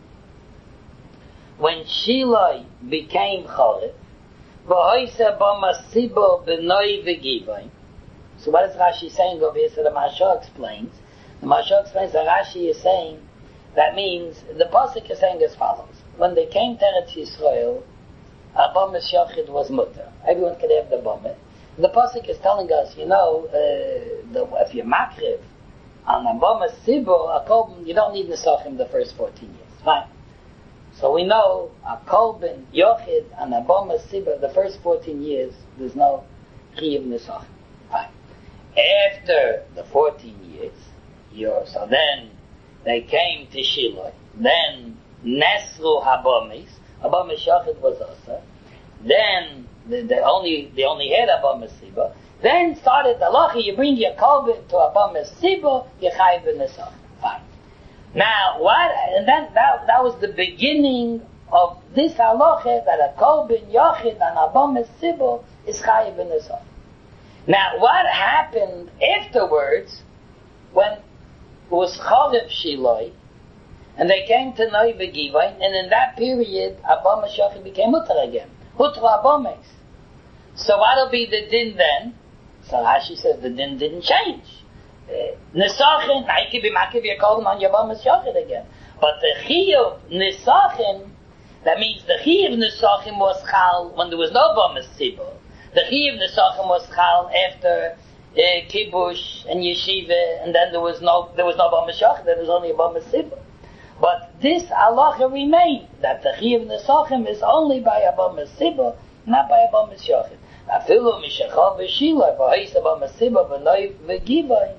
S1: when Shiloi became Chorev, v'hoisa b'masibo b'noi v'givoi. So what is Rashi saying over here? So the Mashal explains. The Mashal explains that Rashi is saying, that means, the Pasuk is saying as follows. When they came to Eretz Yisrael, Abba Meshachid was mutter. Everyone could have the Bama. The Pasuk is telling us, you know, uh, the, if you're makriv on Abba Mesibor, a Kolben, you don't need Nesachim the first fourteen years. Fine. So we know, a Kolben, Yochid, and Abba Mesibor, the first fourteen years, there's no Chiyuv Nesachim. Fine. After the fourteen years, you're, so then they came to Shiloh. Then Nesru Habomis. Abba Meshachid was also. Then the, the only they only had Abba Mesiba. Then started the halacha. You bring your kolben to Abba Mesiba, you chayiv b'nesach. Fine. Now what? And then that that was the beginning of this halacha that a kolben yochid and Abba Mesiba is chayiv b'nesach. Now what happened afterwards when it was Chorev Shiloi? And they came to Noi V'Givai, and in that period, Abba Meshachid became Mutter again. Hutra Abomes. So what'll be the din then? So Rashi says the din didn't change. Nesachin, I could be Makiv Yakovim on Abba Meshachid again. But the Chiyuv Nesachin, that means the Chiyuv Nesachin was Chal when there was no Abba Mesibo. The Chiyuv Nesachin was Chal after uh, Kibush and Yeshiva, and then there was no there was no Abba Meshachid, there was only Abba Mesibo. But this halacha remained, that the Chiyuv Nesachim is only by Abba Mesiba, not by Abba Meshachid. Afilu mishachal v'shiloi, v'hais Abba Mesiba, v'noi v'givoi.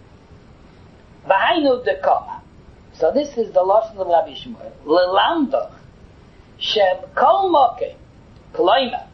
S1: V'hainu dekama. So this is the lashon of Rabbi Shmuel. Lelamdoch, shem kol mokem, kloima.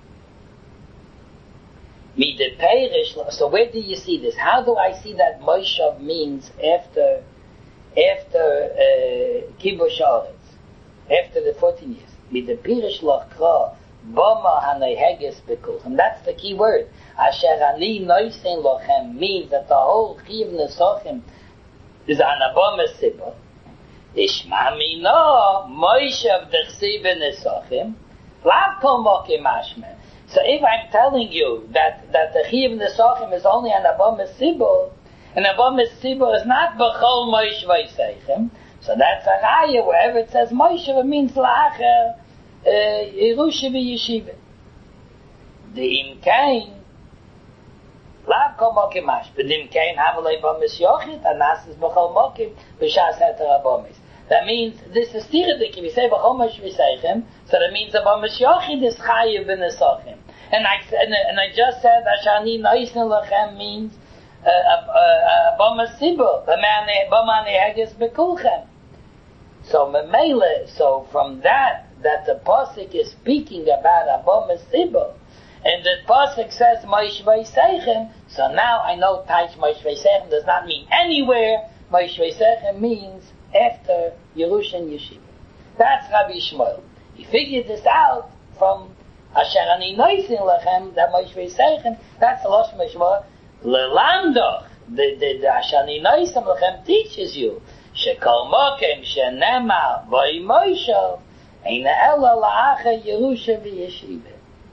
S1: Mi de perish. So where do you see this? How do I see that Moshav means after after uh, Kibush Haaretz, after the fourteen years, with the Pirish Lachra, Bama Haneheges Bekulchem. That's the key word. Asher Ani Noisen Lochem means that the whole Chiv Nesachim is an Abba Mesiba. Ishma Mino Moshav Dechsiva Nesachim Lav Kol Mokim Ashme. So if I'm telling you that that the Chiv Nesachim is only an Abba Mesiba, and Abba Mesiba is not B'chol Moshe V'Yiseichem, so that's a raya. Wherever it says Moshe, it means La'acher Yerusha V'Yeshiva. The Imkain Lav Kol Mokim Mash, but Imkain Havalei B'Mis Yochid, and Nas is B'chol Mokim B'Shas Heter Abomis. That means this is Tiradik. If you say B'chol Moshe V'Yiseichem, so that means Abba Yochid is Chayiv B'Nesachim. And I and, and I just said Ashani Noisen Lachem means Abba Mesiba, the man Bama Neheges Bekulchem. So Memele, so from that that the pasuk is speaking about Abba Mesiba, and the pasuk says Moshe V'Yiseichem. So now I know Taich Moshe V'Yiseichem does not mean anywhere. Moshe V'Yiseichem means after Yerusha and Yeshiva. That's Rabbi Shmuel. He figured this out from Asher Ani Noisen Lachem, that Moshe V'Yiseichem. That's the lashon of Shmuel. Lelandoch, the the the Ashani Noisam Lachem teaches you shekol mokem shenema v'y Moshav eina ela la'acha Yerusha v'Yeshiva.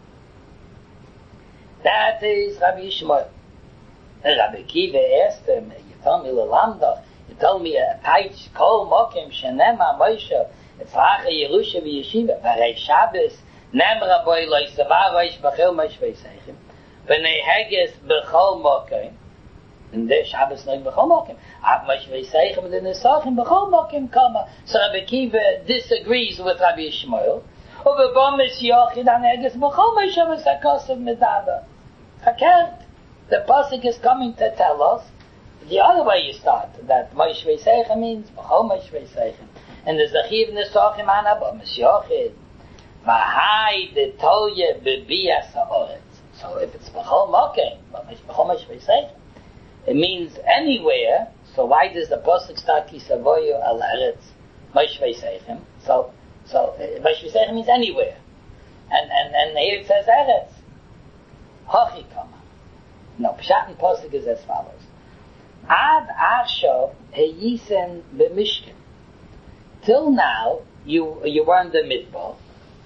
S1: That is Rabbi Shmuel. Rabbi Kiva asked him, you told me Lelandoch, you told me a taich kol mokem shenema Moshav it's la'acha Yerusha v'Yeshiva. V'rei Shabbos nemra boy lo yisavar reish b'chil Moshe v'Yiseichem. V'neheges b'chol mokim, and the Shabbos like b'chol mokim. Av Moshe V'Yiseichem and the Nesachim b'chol mokim kama. So Rabbi Kiva disagrees with Rabbi Shmuel. U'v'bomis yochid haneheges b'chol Moshe v'sakasav medaba. Hakert. The pasuk is coming to tell us the other way you start, that Moshe V'Yiseichem means b'chol Moshe V'Yiseichem, and there's the chiv Nesachim ana bomis yochid. V'hai de tolye b'biyas ha'oretz. So if it's B'chol Mokem, it means anywhere. So why does the pasuk start Kisavoyu al Eretz Moshe V'Yiseichem? So so Moshe V'Yiseichem means anywhere, and and and here it says Eretz. Hachi kama. No, Pshat and Pasuk is as follows. Ad Ashav heyisen b'mishkan. Till now, you you were in the midbar.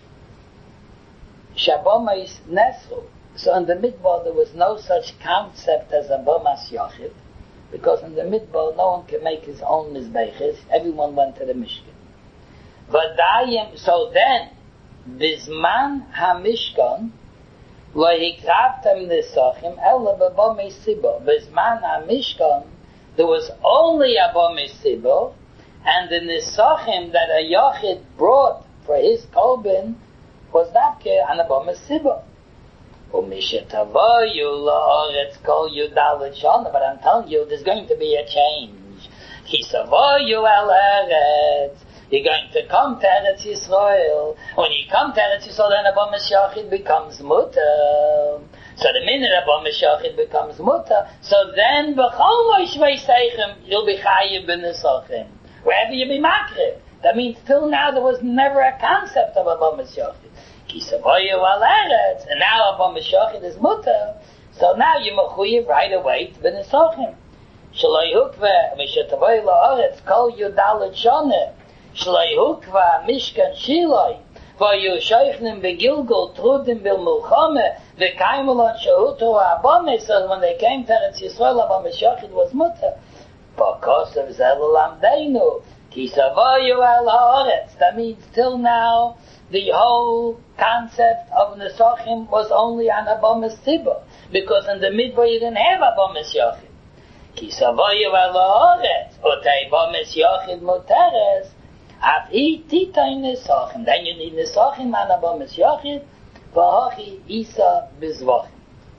S1: Shabomais nesru. So in the midbar there was no such concept as a bomas yachid, because in the midbar no one can make his own mizbeches. Everyone went to the mishkan. Vadayim. So then, bisman hamishkan lo hikravtem nisachim ela b'bomas sibor. Bisman hamishkan there was only a bomas sibor. And the nisachim that a yachid brought for his kolbin was davke an abomas sibor. Umishetavayu la'aretz kol yudalit shana. But I'm telling you, there's going to be a change. Kisavayu al eretz. You're going to come to Eretz Yisrael. When you come to Eretz Yisrael, then abomas yachid becomes mutter. So the minute abomas yachid becomes mutter, so then b'chol moishvei seichem you'll be chayiv b'nisachim. Wherever you be makriv. That means till now there was never a concept of abomas yachid. Kisavayu al eretz, and now abomas yachid is mutter. So now you're mechuyev right away to b'nisachim. Shaloi hukve mishetavayu la'aretz kol yudalit shana. Shaloi hukva mishkan shiloi. Vayu sheichnim begilgul trudim bil mulchame v'kaimulon shahuto abomas. So when they came to Eretz Yisrael, abomas yachid was mutter. Because of Zelalamdeinu, Kisavayu al haaretz. That means till now the whole concept of Nesachim was only an abomas sibor, because in the midbar you didn't have abomas yachid. Kisavayu al haaretz, otei abomas yachid muteres, af hi titay Nesachim. Then you need Nesachim and abomas yachid, v'hachi isa bizvachim.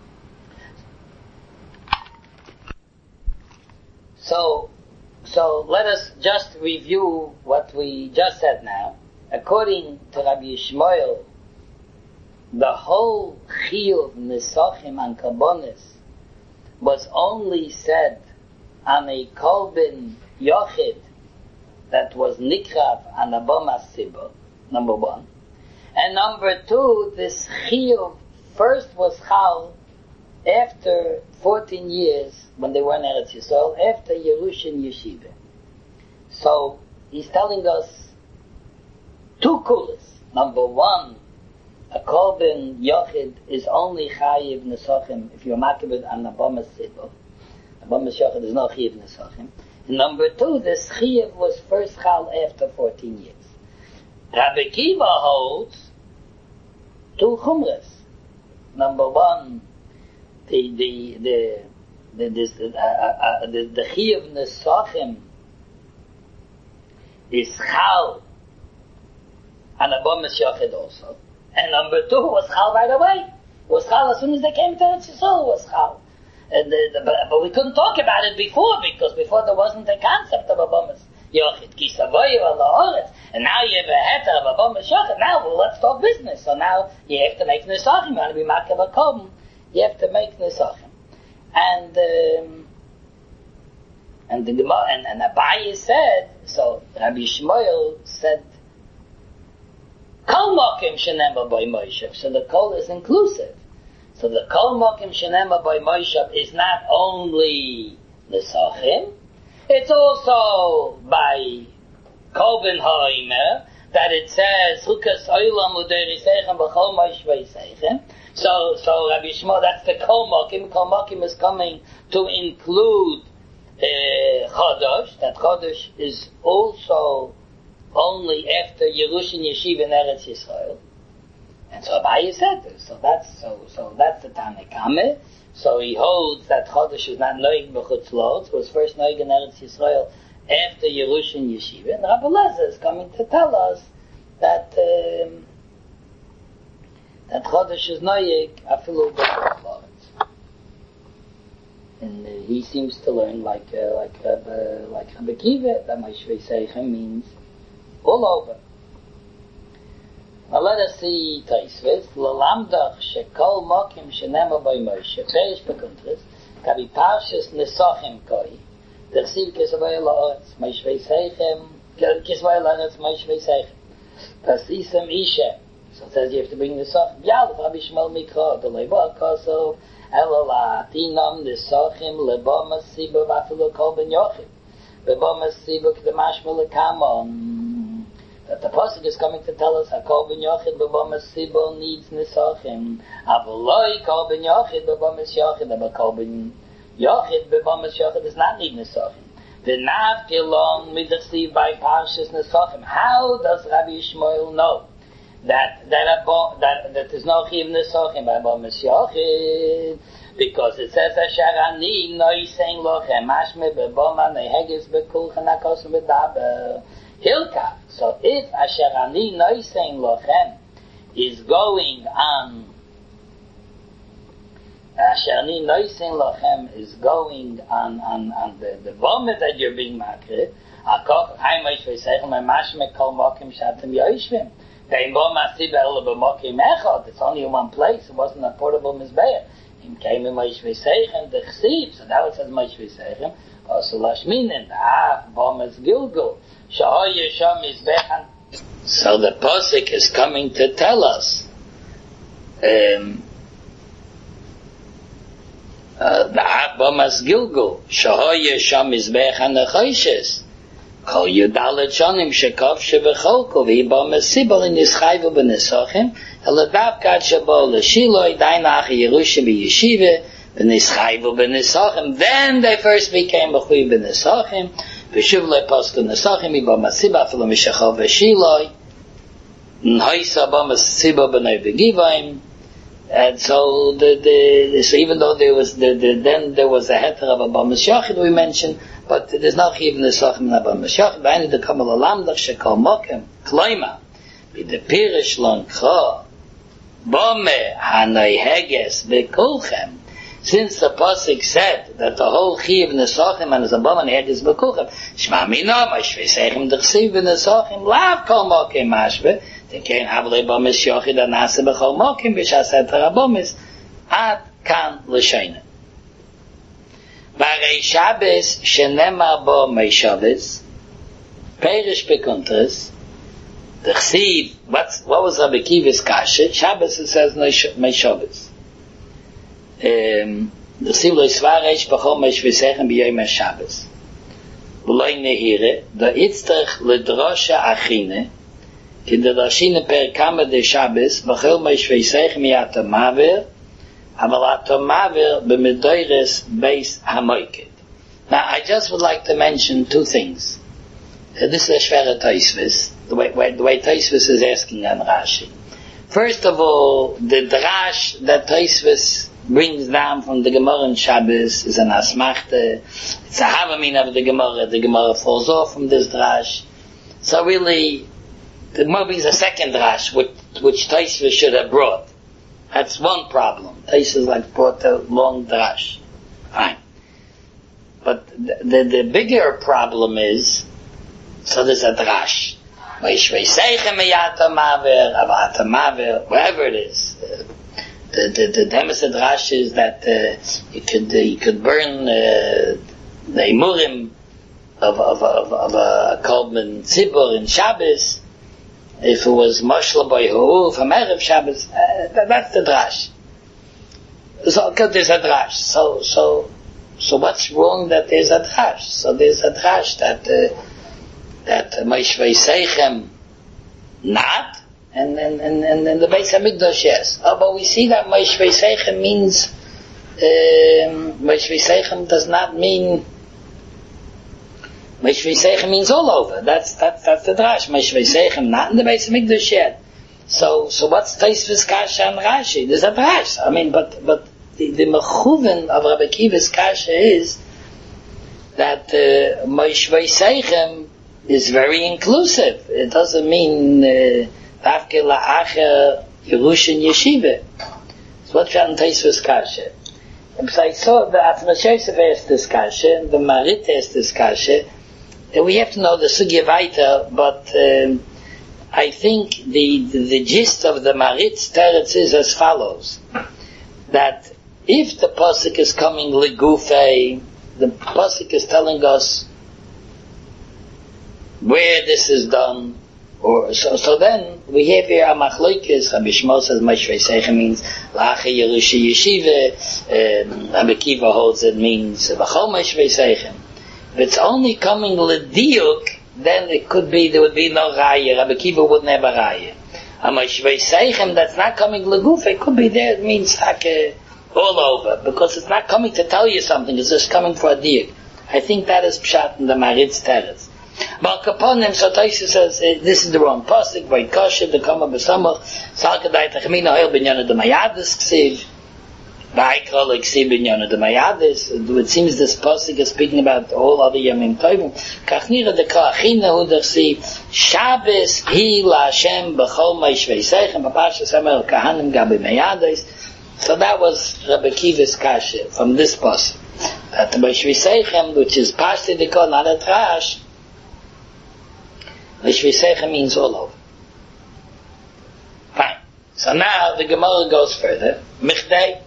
S1: So, so let us just review what we just said now. According to Rabbi Yishmael, the whole chiyuv nesachim and karbonis was only said on a kolbin yochid that was nikrav and abomas sibor, number one. And number two, this chiyuv first was chal after fourteen years, when they were in Eretz Yisrael, after Yerushin Yeshiva. So, he's telling us two kulas. Number one, a kolbin yochid is only chayiv nesachim if you're makibed an abomas sibor. Abomas yochid is not chayiv nesachim. And number two, this chayiv was first chal after fourteen years. Rabbi Kiva holds two chumras. Number one, the the the the this, uh, uh, uh, the the chiyuv nesachim is chal and abomas yachid also, and number two was chal right away. Was chal as soon as they came to Eretz Yisrael. Was chal, and the, the, but, but we couldn't talk about it before because before there wasn't a concept of abomas yachid. Kisavayu al haaretz, and now you have a heter of abomas yachid. Now well, let's talk business. So now you have to make nesachim. You want to be makav a kolbin, you have to make nesachim. And um, and the Gemara and, and Abaye said, so Rabbi Shmuel said, Kol Mokim Shenema by Moshe. So the Kol is inclusive. So the Kol Mokim Shenema by Moshe is not only Nesachim, it's also by Kolbin Ha'omer that it says Chukas Olam Uderisechem B'chol Moshe V'Yisechem. So, so Rabbi Shmuel, that's the Kol Mokim. Kol Mokim is coming to include uh, Chodesh. That Chodesh is also only after Yerushin Yeshiva in Eretz Yisrael. And so Abaye said this. So that's so so that's the Tanakame. So he holds that Chodesh is not noig b'chutz la'aretz. It was first noig in Eretz Yisrael after Yerushin Yeshiva. And Rabbi Lezer is coming to tell us that. Um, that Chodesh is noyeg afilu b'chutz la'aretz, and uh, he seems to learn like uh, like Rabbi like Rabbi Kiva that Moshe Seichem means all over. Now let us see Taisvis L'lamdach shekol mokim shenema by Moshe Perish b'kuntris kavi parshas nesachim koi tersiv kisavay la'aretz Moshe Seichem kisavay la'aretz Moshe Seichem tasisem isha. So it says you have to bring the Sachim. Yalef Rabbi Shmuel Mikra, the Leva Kosov, Elala, Tinam, the Sachim, Leba Masiba, Vafilu Kol Ben Yochid. Leba Masiba, K'demashma Lekamon. That the Pasuk is coming to tell us how Kol Ben Yochid, Leba Masiba needs Nesachim. Avaloi Kol Ben Yochid, Leba Mas-Yochid, Leba Kol Ben Yochid, Leba Mas-Yochid does not need Nesachim. The Nav Gilon Midachsiv by Parshas Nesachim. How does Rabbi Shmuel know that that abo, that that is no chiv nesachim by Abba Mashiach? Because it says Asher Ani Noiseng Lochem Mashme Beboma Nehegis Bekulchen Akos Medaber Hilkach. So if Asher Ani Noiseng Lochem is going on, Asher Ani Noiseng Lochem is going on on on the the boma that you're being makrid. Akoch Haimash Veseichem Mashme Kol Mokim Shatem Yoishvim. It's only in one place. It wasn't a portable mizbeach. Him came in Moshe V'Seichem the Chsiv. So now it says Moshe V'Seichem. Also Lashminin Ah Bomas Gilgul Shahoy Yesham Mizbechan. So the posik is coming to tell us um, uh, the Ah Bomas Gilgul Shahoy Yesham Mizbechan Nechoishes. Kol Yudalet Shonim Shekov Shebecholko V'Yiba Mesibol in Yischayvu B'Nesachim Eladav Kad Shabo L'Shiloi Dainach Yerusha B'Yeshiva B'Nischayvu B'Nesachim. Then they first became B'Chuy B'Nesachim V'Shuv Le'Posku Nesachim Yiba Mesiba Filo Mishachov V'Shiloi N'Hoisa Ba Mesiba B'Nei B'Givaim. And so the, the so even though there was the, the then there was a heter of Abba Mashiach we mentioned, but there's no chiv nesachim in Abba Mashiach. But I need to come alamdach shekol mokem kloima be the pirish loncha bome hanay heges bekulchem. Since the pasuk said that the whole chiv nesachim and the bome hanay heges bekulchem, shma mina mashvesechem d'chsiv nesachim lav kol mokem mashve. They can't have Leba Mashiach that Nasa B'chol Mokim B'shas Heter Abomis Ad Kan L'Sheina. V'arei Shabbos shenemar bo Meishavis Perish B'Kuntras the Chsiv. What was Rabbi Kiva's kasha? Shabbos it says Meishavis. Um, the Chsiv lo Yisvaresh B'chol Meishvisechem B'Yom HaShabbos V'loi Nehire the Itztrach L'Drosha Achine in the Rashina per Kama de Shabbos, V'chel Meishveiseich Miyat HaMaver, Avalat HaMaver B'Medoires Beis HaMoiked. Now, I just would like to mention two things. Uh, this is a Shvera Taisvis, the way, way, the way Taisvis is asking on Rashi. First of all, the Drash that Taisvis brings down from the Gemara in Shabbos is an Asmachte. It's a Havamin of the Gemara. The Gemara falls off from this Drash. So really, the Gemara brings a second drash, which, which Taisva should have brought. That's one problem. Taisva like brought a long drash. Fine. But the, the, the bigger problem is, so there's a drash. Wherever it is. Uh, the, the, the Demes drash is that uh, you could uh, you could burn uh, the imurim of, of, of, of a Kolben Tzibur in Shabbos. If it was Moshla Boyhu from Erev Shabbos, uh, that's the drash. So, cause there's a drash. So, so, so what's wrong that there's a drash? So there's a drash that, uh, that Meishvei Seichem not, and, and, and, and, and the Beis HaMikdash yes. Oh, but we see that Meishvei Seichem means, um, Meishvei Seichem does not mean Meishvei Seichem means all over. That's that's that's the drash. Meishvei Seichem not in the Beis HaMikdash yet. So so what's Taisvis kasha and Rashi? There's a drash. I mean, but but the, the mechuven of Rabbi Kiva's kasha is that uh, Meishvei Seichem is very inclusive. It doesn't mean Davke la'acher Yerushin Yeshiva. So what's that in Taisvis kasha? So I saw the Atmas Yosef asked this kasha, the Marit asked this kasha. We have to know the sugya weiter, but um, I think the, the the gist of the Maritz teretz is as follows: that if the pasuk is coming legufei, the pasuk is telling us where this is done, Or so, so then we have here a machlokes. Rabbi Shmuel says Moshe Seichem means Lacha Yerusha Yeshiva. Rabbi Kiva holds it means V'chol Moshe Seichem. If it's only coming l'diuk, then it could be there would be no raya. Rabbi Kiva wouldn't have a raya. A Moshe Seichem that's not coming l'guf, it could be there. It means like all over because it's not coming to tell you something. It's just coming for a diuk. I think that is pshat in the Maritz Teretz. But Kaponim, so Taisa says, uh, this is the wrong pasuk, by Kasha, the Kama B'samach, Salkadai Tachmina, Oil Binyana de Mayadis, Ksiv, Ba'ikra, like Ksiv Binyana de Mayadis. It seems this pasuk is speaking about all other Yamim Tovim. Kachnira de Ka'achina, Hu Dersi, Shabbos, Hi La Hashem, B'chol Ma'ishvei Seichem, B'pasha Samer, Kahanim, Gabi Mayadis. So that was Rabbi Kiva's Kasha, from this pasuk. That the Ma'ishvei Seichem, which is Pashti de Kol, not a trash, Mishvei Seichem means all over. Fine. So now the Gemara goes further. Michdei.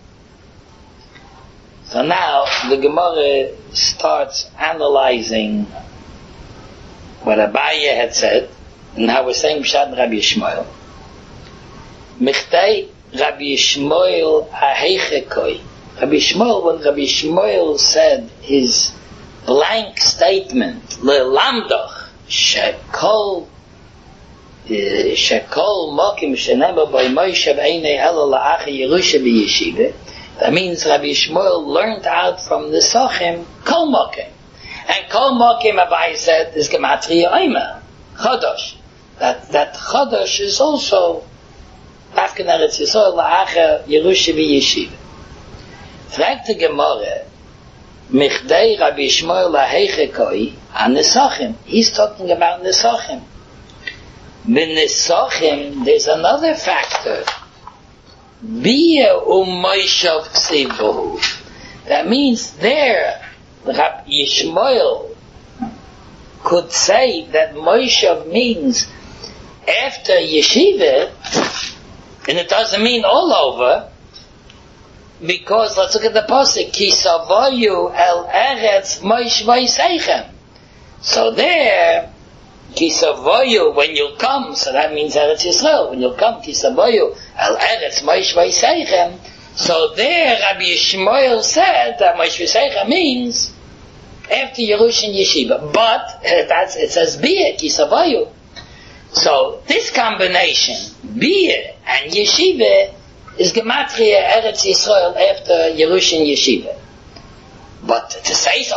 S1: So now the Gemara starts analyzing what Abaye had said and how we're saying Pshat Rabbi Yishmael. Michdei Rabbi Yishmael aheichekoi. Rabbi Yishmael, when Rabbi Yishmael said his blank statement, le'lamdoch, Shekol Shekol Mokim Shenema by Moshe B'Einei Ela La'acha Yerusha B'Yeshiva. That means Rabbi Yishmael learned out from the Sachim Kol Mokim, and Kol Mokim, Abai said, is Gematria Omer Chodosh. That that Chodosh is also Afkan Eretz Yisrael La'acha Yerusha B'Yeshiva. Fragt the Gemara, Michdei Rabbi Yishmael laheichekoi an Nesachim. He's talking about Nesachim. Bin Nesachim, there's another factor. Bia u'moishav ksivuhu. That means there, Rabbi Yishmael could say that moishav means after yeshiva, and it doesn't mean all over. Because let's look at the pasuk, Ki savayu el eretz moishvei seichem. So there, Ki savayu, when you'll come, so that means Eretz Yisrael. When you'll come, Ki savayu el eretz moishvei seichem. So there, Rabbi Yishmael said that moishvei seichem means after Yerushin Yeshiva. But that's it says bia Ki savayu. So this combination, bia and Yeshiva, is Gematria Eretz Yisrael after Yerushin Yeshiva. But to say so,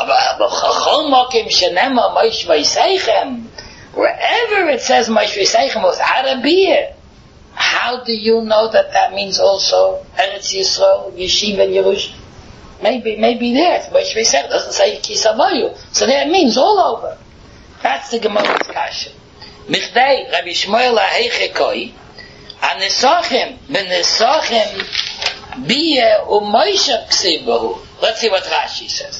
S1: wherever it says Moshe Seichem was Arabia, how do you know that that means also Eretz Yisrael, Yeshiva, and Yerush? Maybe, maybe there, Moshe Seichem doesn't say Kisavayu, so there it means all over. That's the Gemara's Kasha. Michdei Rabbi Yishmael laheichekoi. Anesachim, benesachim, bia u'moishav ksivuhu. Let's see what Rashi says.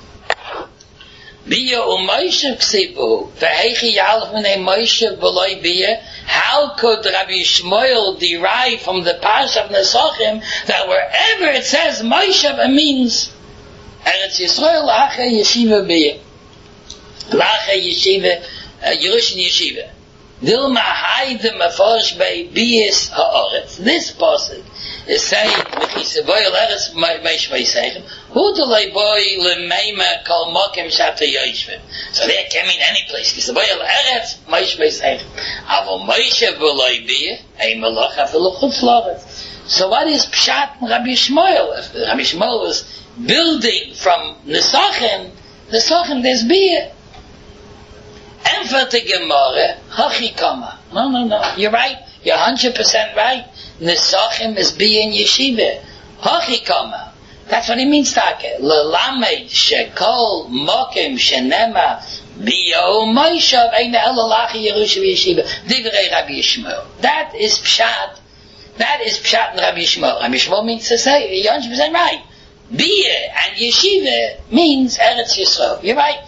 S1: Bia u'moishav ksivuhu. V'heichi yalef minei moishav v'loi bia. How could Rabbi Yishmael derive from the pash of Nesachim that wherever it says moishav, it means Eretz Yisrael, lacha yeshiva bia. Lacha yeshiva, Yerushin Yeshiva. Dilma haide meforsh bei bies haaretz. This pasuk is saying v'chisavoy leres meishvei seichem hu delay boy lemeima kol mokem shata yoshvim. So there can mean any place. Chisavoy leres meishvei seichem. Avo meishav v'loy bia ein malach afilu chutz laretz. So what is pshat Rabbi Yishmael? If Rabbi Yishmael was building from Nesachim, Nesachim there's bia. And for the Gemara, Hachikama. No, no, no. You're right. You're one hundred percent right. Nesachim is being yeshiva. Hachikama. That's what he means, Take. Lelamed shekol mokim shenema biyo moishav eina elalachi yerusha yeshiva. Divrei Rabbi Yishmael. That is pshat. That is pshat in Rabbi Yishmael. Rabbi Yishmael means to say, you're one hundred percent right. Bia and yeshiva means Eretz Yisrael. You're right.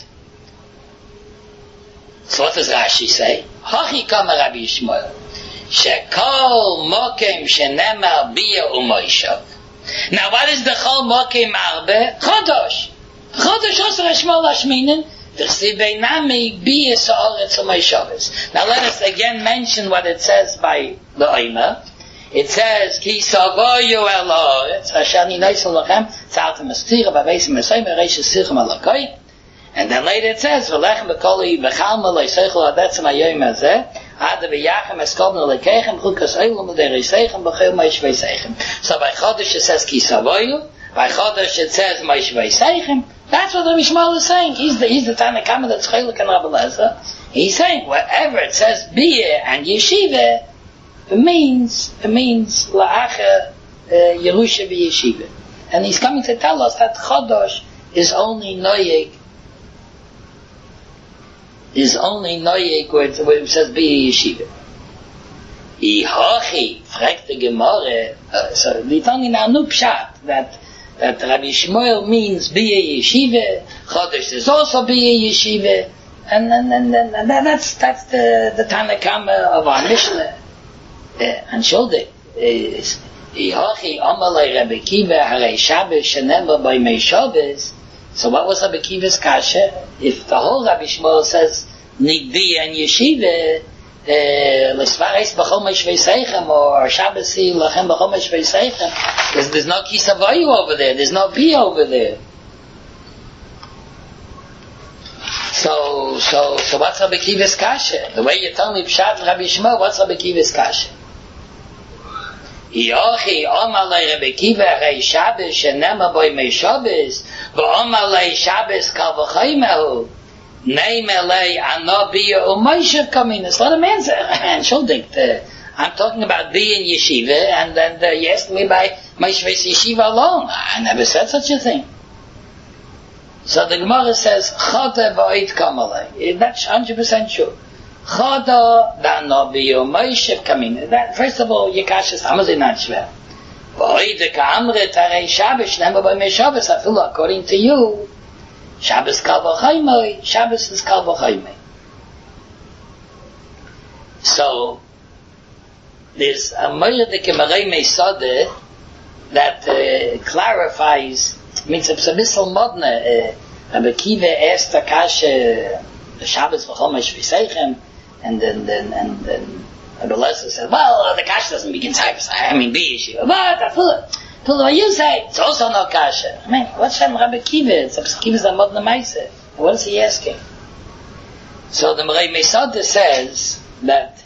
S1: So what does Rashi say? Hachi kama Rabbi Yishmael. Shekol mokem shenemar bia u'moishav. Now what is the chol mokem arbe? Chodosh. Chodosh also Yishmael Hashminin. Now let us again mention what it says by the Omer. It says, Ki savoyu el haaretz, asher ninaisel lachem, tzaltem esktira, v'aveisim esayim, v'reishis sirchem alakai. And then later it says, V'lechem b'koli, v'chalma le'seichel adetzem hayoyim hazeh, Ade v'yachem eskovna le'keichem, chukas eilum le'dereisechem, v'chil meishveisechem. So by Chodesh it says, Ki savoyu, by Chodesh it says, meishveisechem. That's what Rabbi Shmuel is saying. He's the, he's the Tanakama that's Chelik and Rabbi Lezer. He's saying, wherever it says Biyah and Yeshiva, it means, it means La'acha, uh, Yerusha v'Yeshiva. And he's coming to tell us that Chodosh is only Noyeg, is only Noyeg where it, where it says Biyah Yeshiva. Ihochi, fragt the Gemara, uh, so we telling now no pshat, that that Rabbi Shmuel means Biyah Yeshiva, Chodesh is also Biyah Yeshiva, and and and, and, and that's that's the the Tanakama of our Mishnah. Uh, and Shulde is Ihochi Amalei Rabbi Kiva Harei Shabbos Shenemba by Mei Shabbos. So what was Rabbi Kiva's kasha? If the whole Rabbi Shmuel says Nigdi and Yeshiva, L'svareis b'chol meishvei seichem, or Shabbos lachem b'chol meishvei seichem, there's, there's no kisavayu over there, there's no bi over there. So, so, so what's Rabbi Kiva's kasha? The way you tell me Pshat Rabbi Shmuel, what's Rabbi Kiva's kasha? Yochi Omalei Rabbi Kiva Harei Shabbos Shenema Boi Mei Shabbos V'Omalei Shabbos Kal V'chaimehu Neim Elei Ano Biyah U'Moshev Kamin. It's not a man's Entschuldigt. I'm talking about Biyah in Yeshiva, and then uh, you asked me by Mosheves Yeshiva alone. I never said such a thing. So the Gemara says Chada V'Oid Kamalei. That's one hundred percent true. Chada Dano Biyah Moshev Kamin. That first of all, Yekashas Hamazin not shver. V'Oid Ka'amret Harei Shabbos Shenema Boi Mei Shabbos. Afilu according to you, Shabbos Kal V'chaimei, Shabbos is Kal V'chaimei. So, there's a Moyedek Marei Meisade that uh, clarifies, means it's a Bissel Modne, Rabbi Kiva asked Akash, the Shabbos V'chol Meishvei and then, then, and then, Rabbi Lezer said, well, the Kash doesn't begin Shabbos, I mean, be Yeshiva. But, I feel it. So what you say, it's also no kasha. I mean, what's Shem Rabbi Kiva? It's Rabbi Kiva's Amod Namaise. What is he asking? So the Marei Meisade says that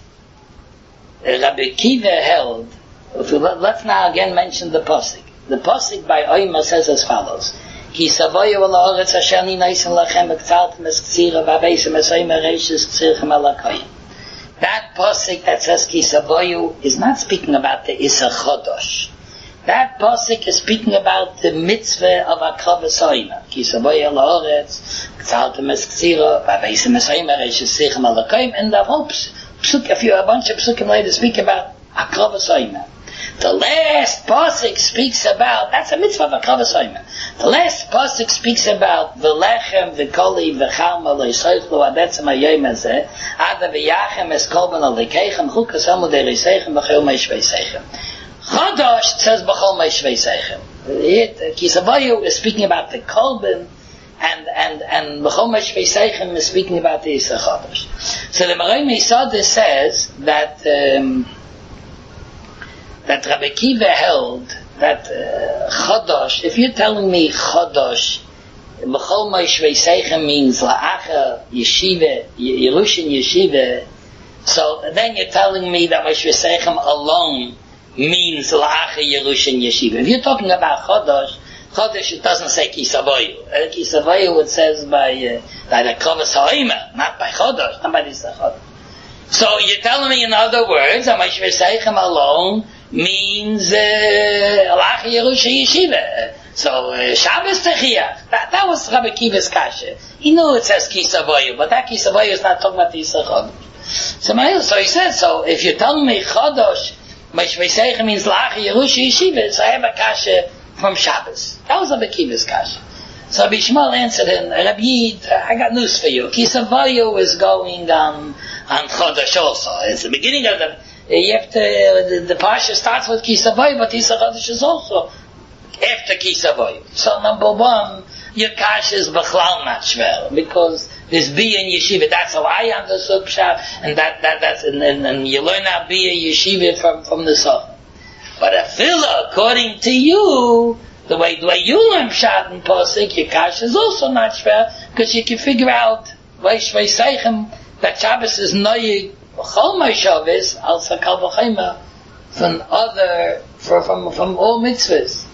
S1: Rabbi Kiva held, if we, let's now again mention the Pasuk. The Pasuk by Omer says as follows, Ki savoyu al haaretz asher ninaisen lachem ektzaltem es ktsira v'aveisim esayim ereishis ktsirchem alakayim. That Pasuk that says Ki savoyu is not speaking about the Isser Chodosh. That pasuk is speaking about the mitzvah of Akravas Ha'ima. Ki savoyu al haaretz, ktzaltem es ktsira, v'aveisim esayim ereishis ktsirchem alakayim, and the whole psuk, a few, a bunch of psukim later speak about Akravas Ha'ima. The last pasuk speaks about, that's a mitzvah of Akravas Ha'ima. The last pasuk speaks about the lechem, the koli, the chalma, the yisoichlu, adetzem hayoyim hazeh, ada v'yachem es kolban al lekeichem, chukas elmu dereisechem, v'chil meishveisechem. Chodosh says b'chol meishveisechem. Kisavayu is speaking about the kolban, and and and b'chol meishveisechem is speaking about the Yisra Chodosh. So the Marei Meisade says that um, that Rabbi Kiva held that uh, Chodosh, if you're telling me Chodosh, b'chol meishveisechem means la'acha yeshiva, Yerushin yeshiva, so then you're telling me that meishveisechem alone means la'acha Yerushin yeshiva. If you're talking about Chodosh, Chodesh, it doesn't say Kisavayu. Uh, Kisavayu, it says by, uh, by the Akravas Ha'ima, not by Chodesh, not by this Chodesh. So you're telling me, in other words, that Meishveisechem alone means, uh, La'acha Yerusha Yeshiva. So, uh, Shabbos Techiach. That, that was Rabbi Kiva's kasha. He knew it says Kisavayu, but that Kisavayu is not talking about the Yisra Chodesh. So, so he says, so if you're telling me Chodesh, Meishveisechem means La'acha Yerusha Yeshiva, so I have a kasha from Shabbos. That was Rabbi Kiva's kasha. So Rabbi Shmuel answered him, Rabbi Yid, I got news for you. Kisavayu is going on, on Chodesh also. It's the beginning of the, you have to, the, the parsha starts with Kisavayu, but Yisra Chodesh is also after Kisavoy. So number one, your kash is b'chlal not shver, because this Bia in Yeshiva, that's how I understood Pshat, and that, that, that's, and, and, and you learn out Bia Yeshiva from, from the Sof. But a filler, according to you, the way, the way you learn Pshat and Posik, your kash is also not shver, because you can figure out, Vaish Vaisaychem, that Shabbos is noyig, Chol my Shabbos, al Sakal V'chayma, from other, from, from, from all mitzvahs.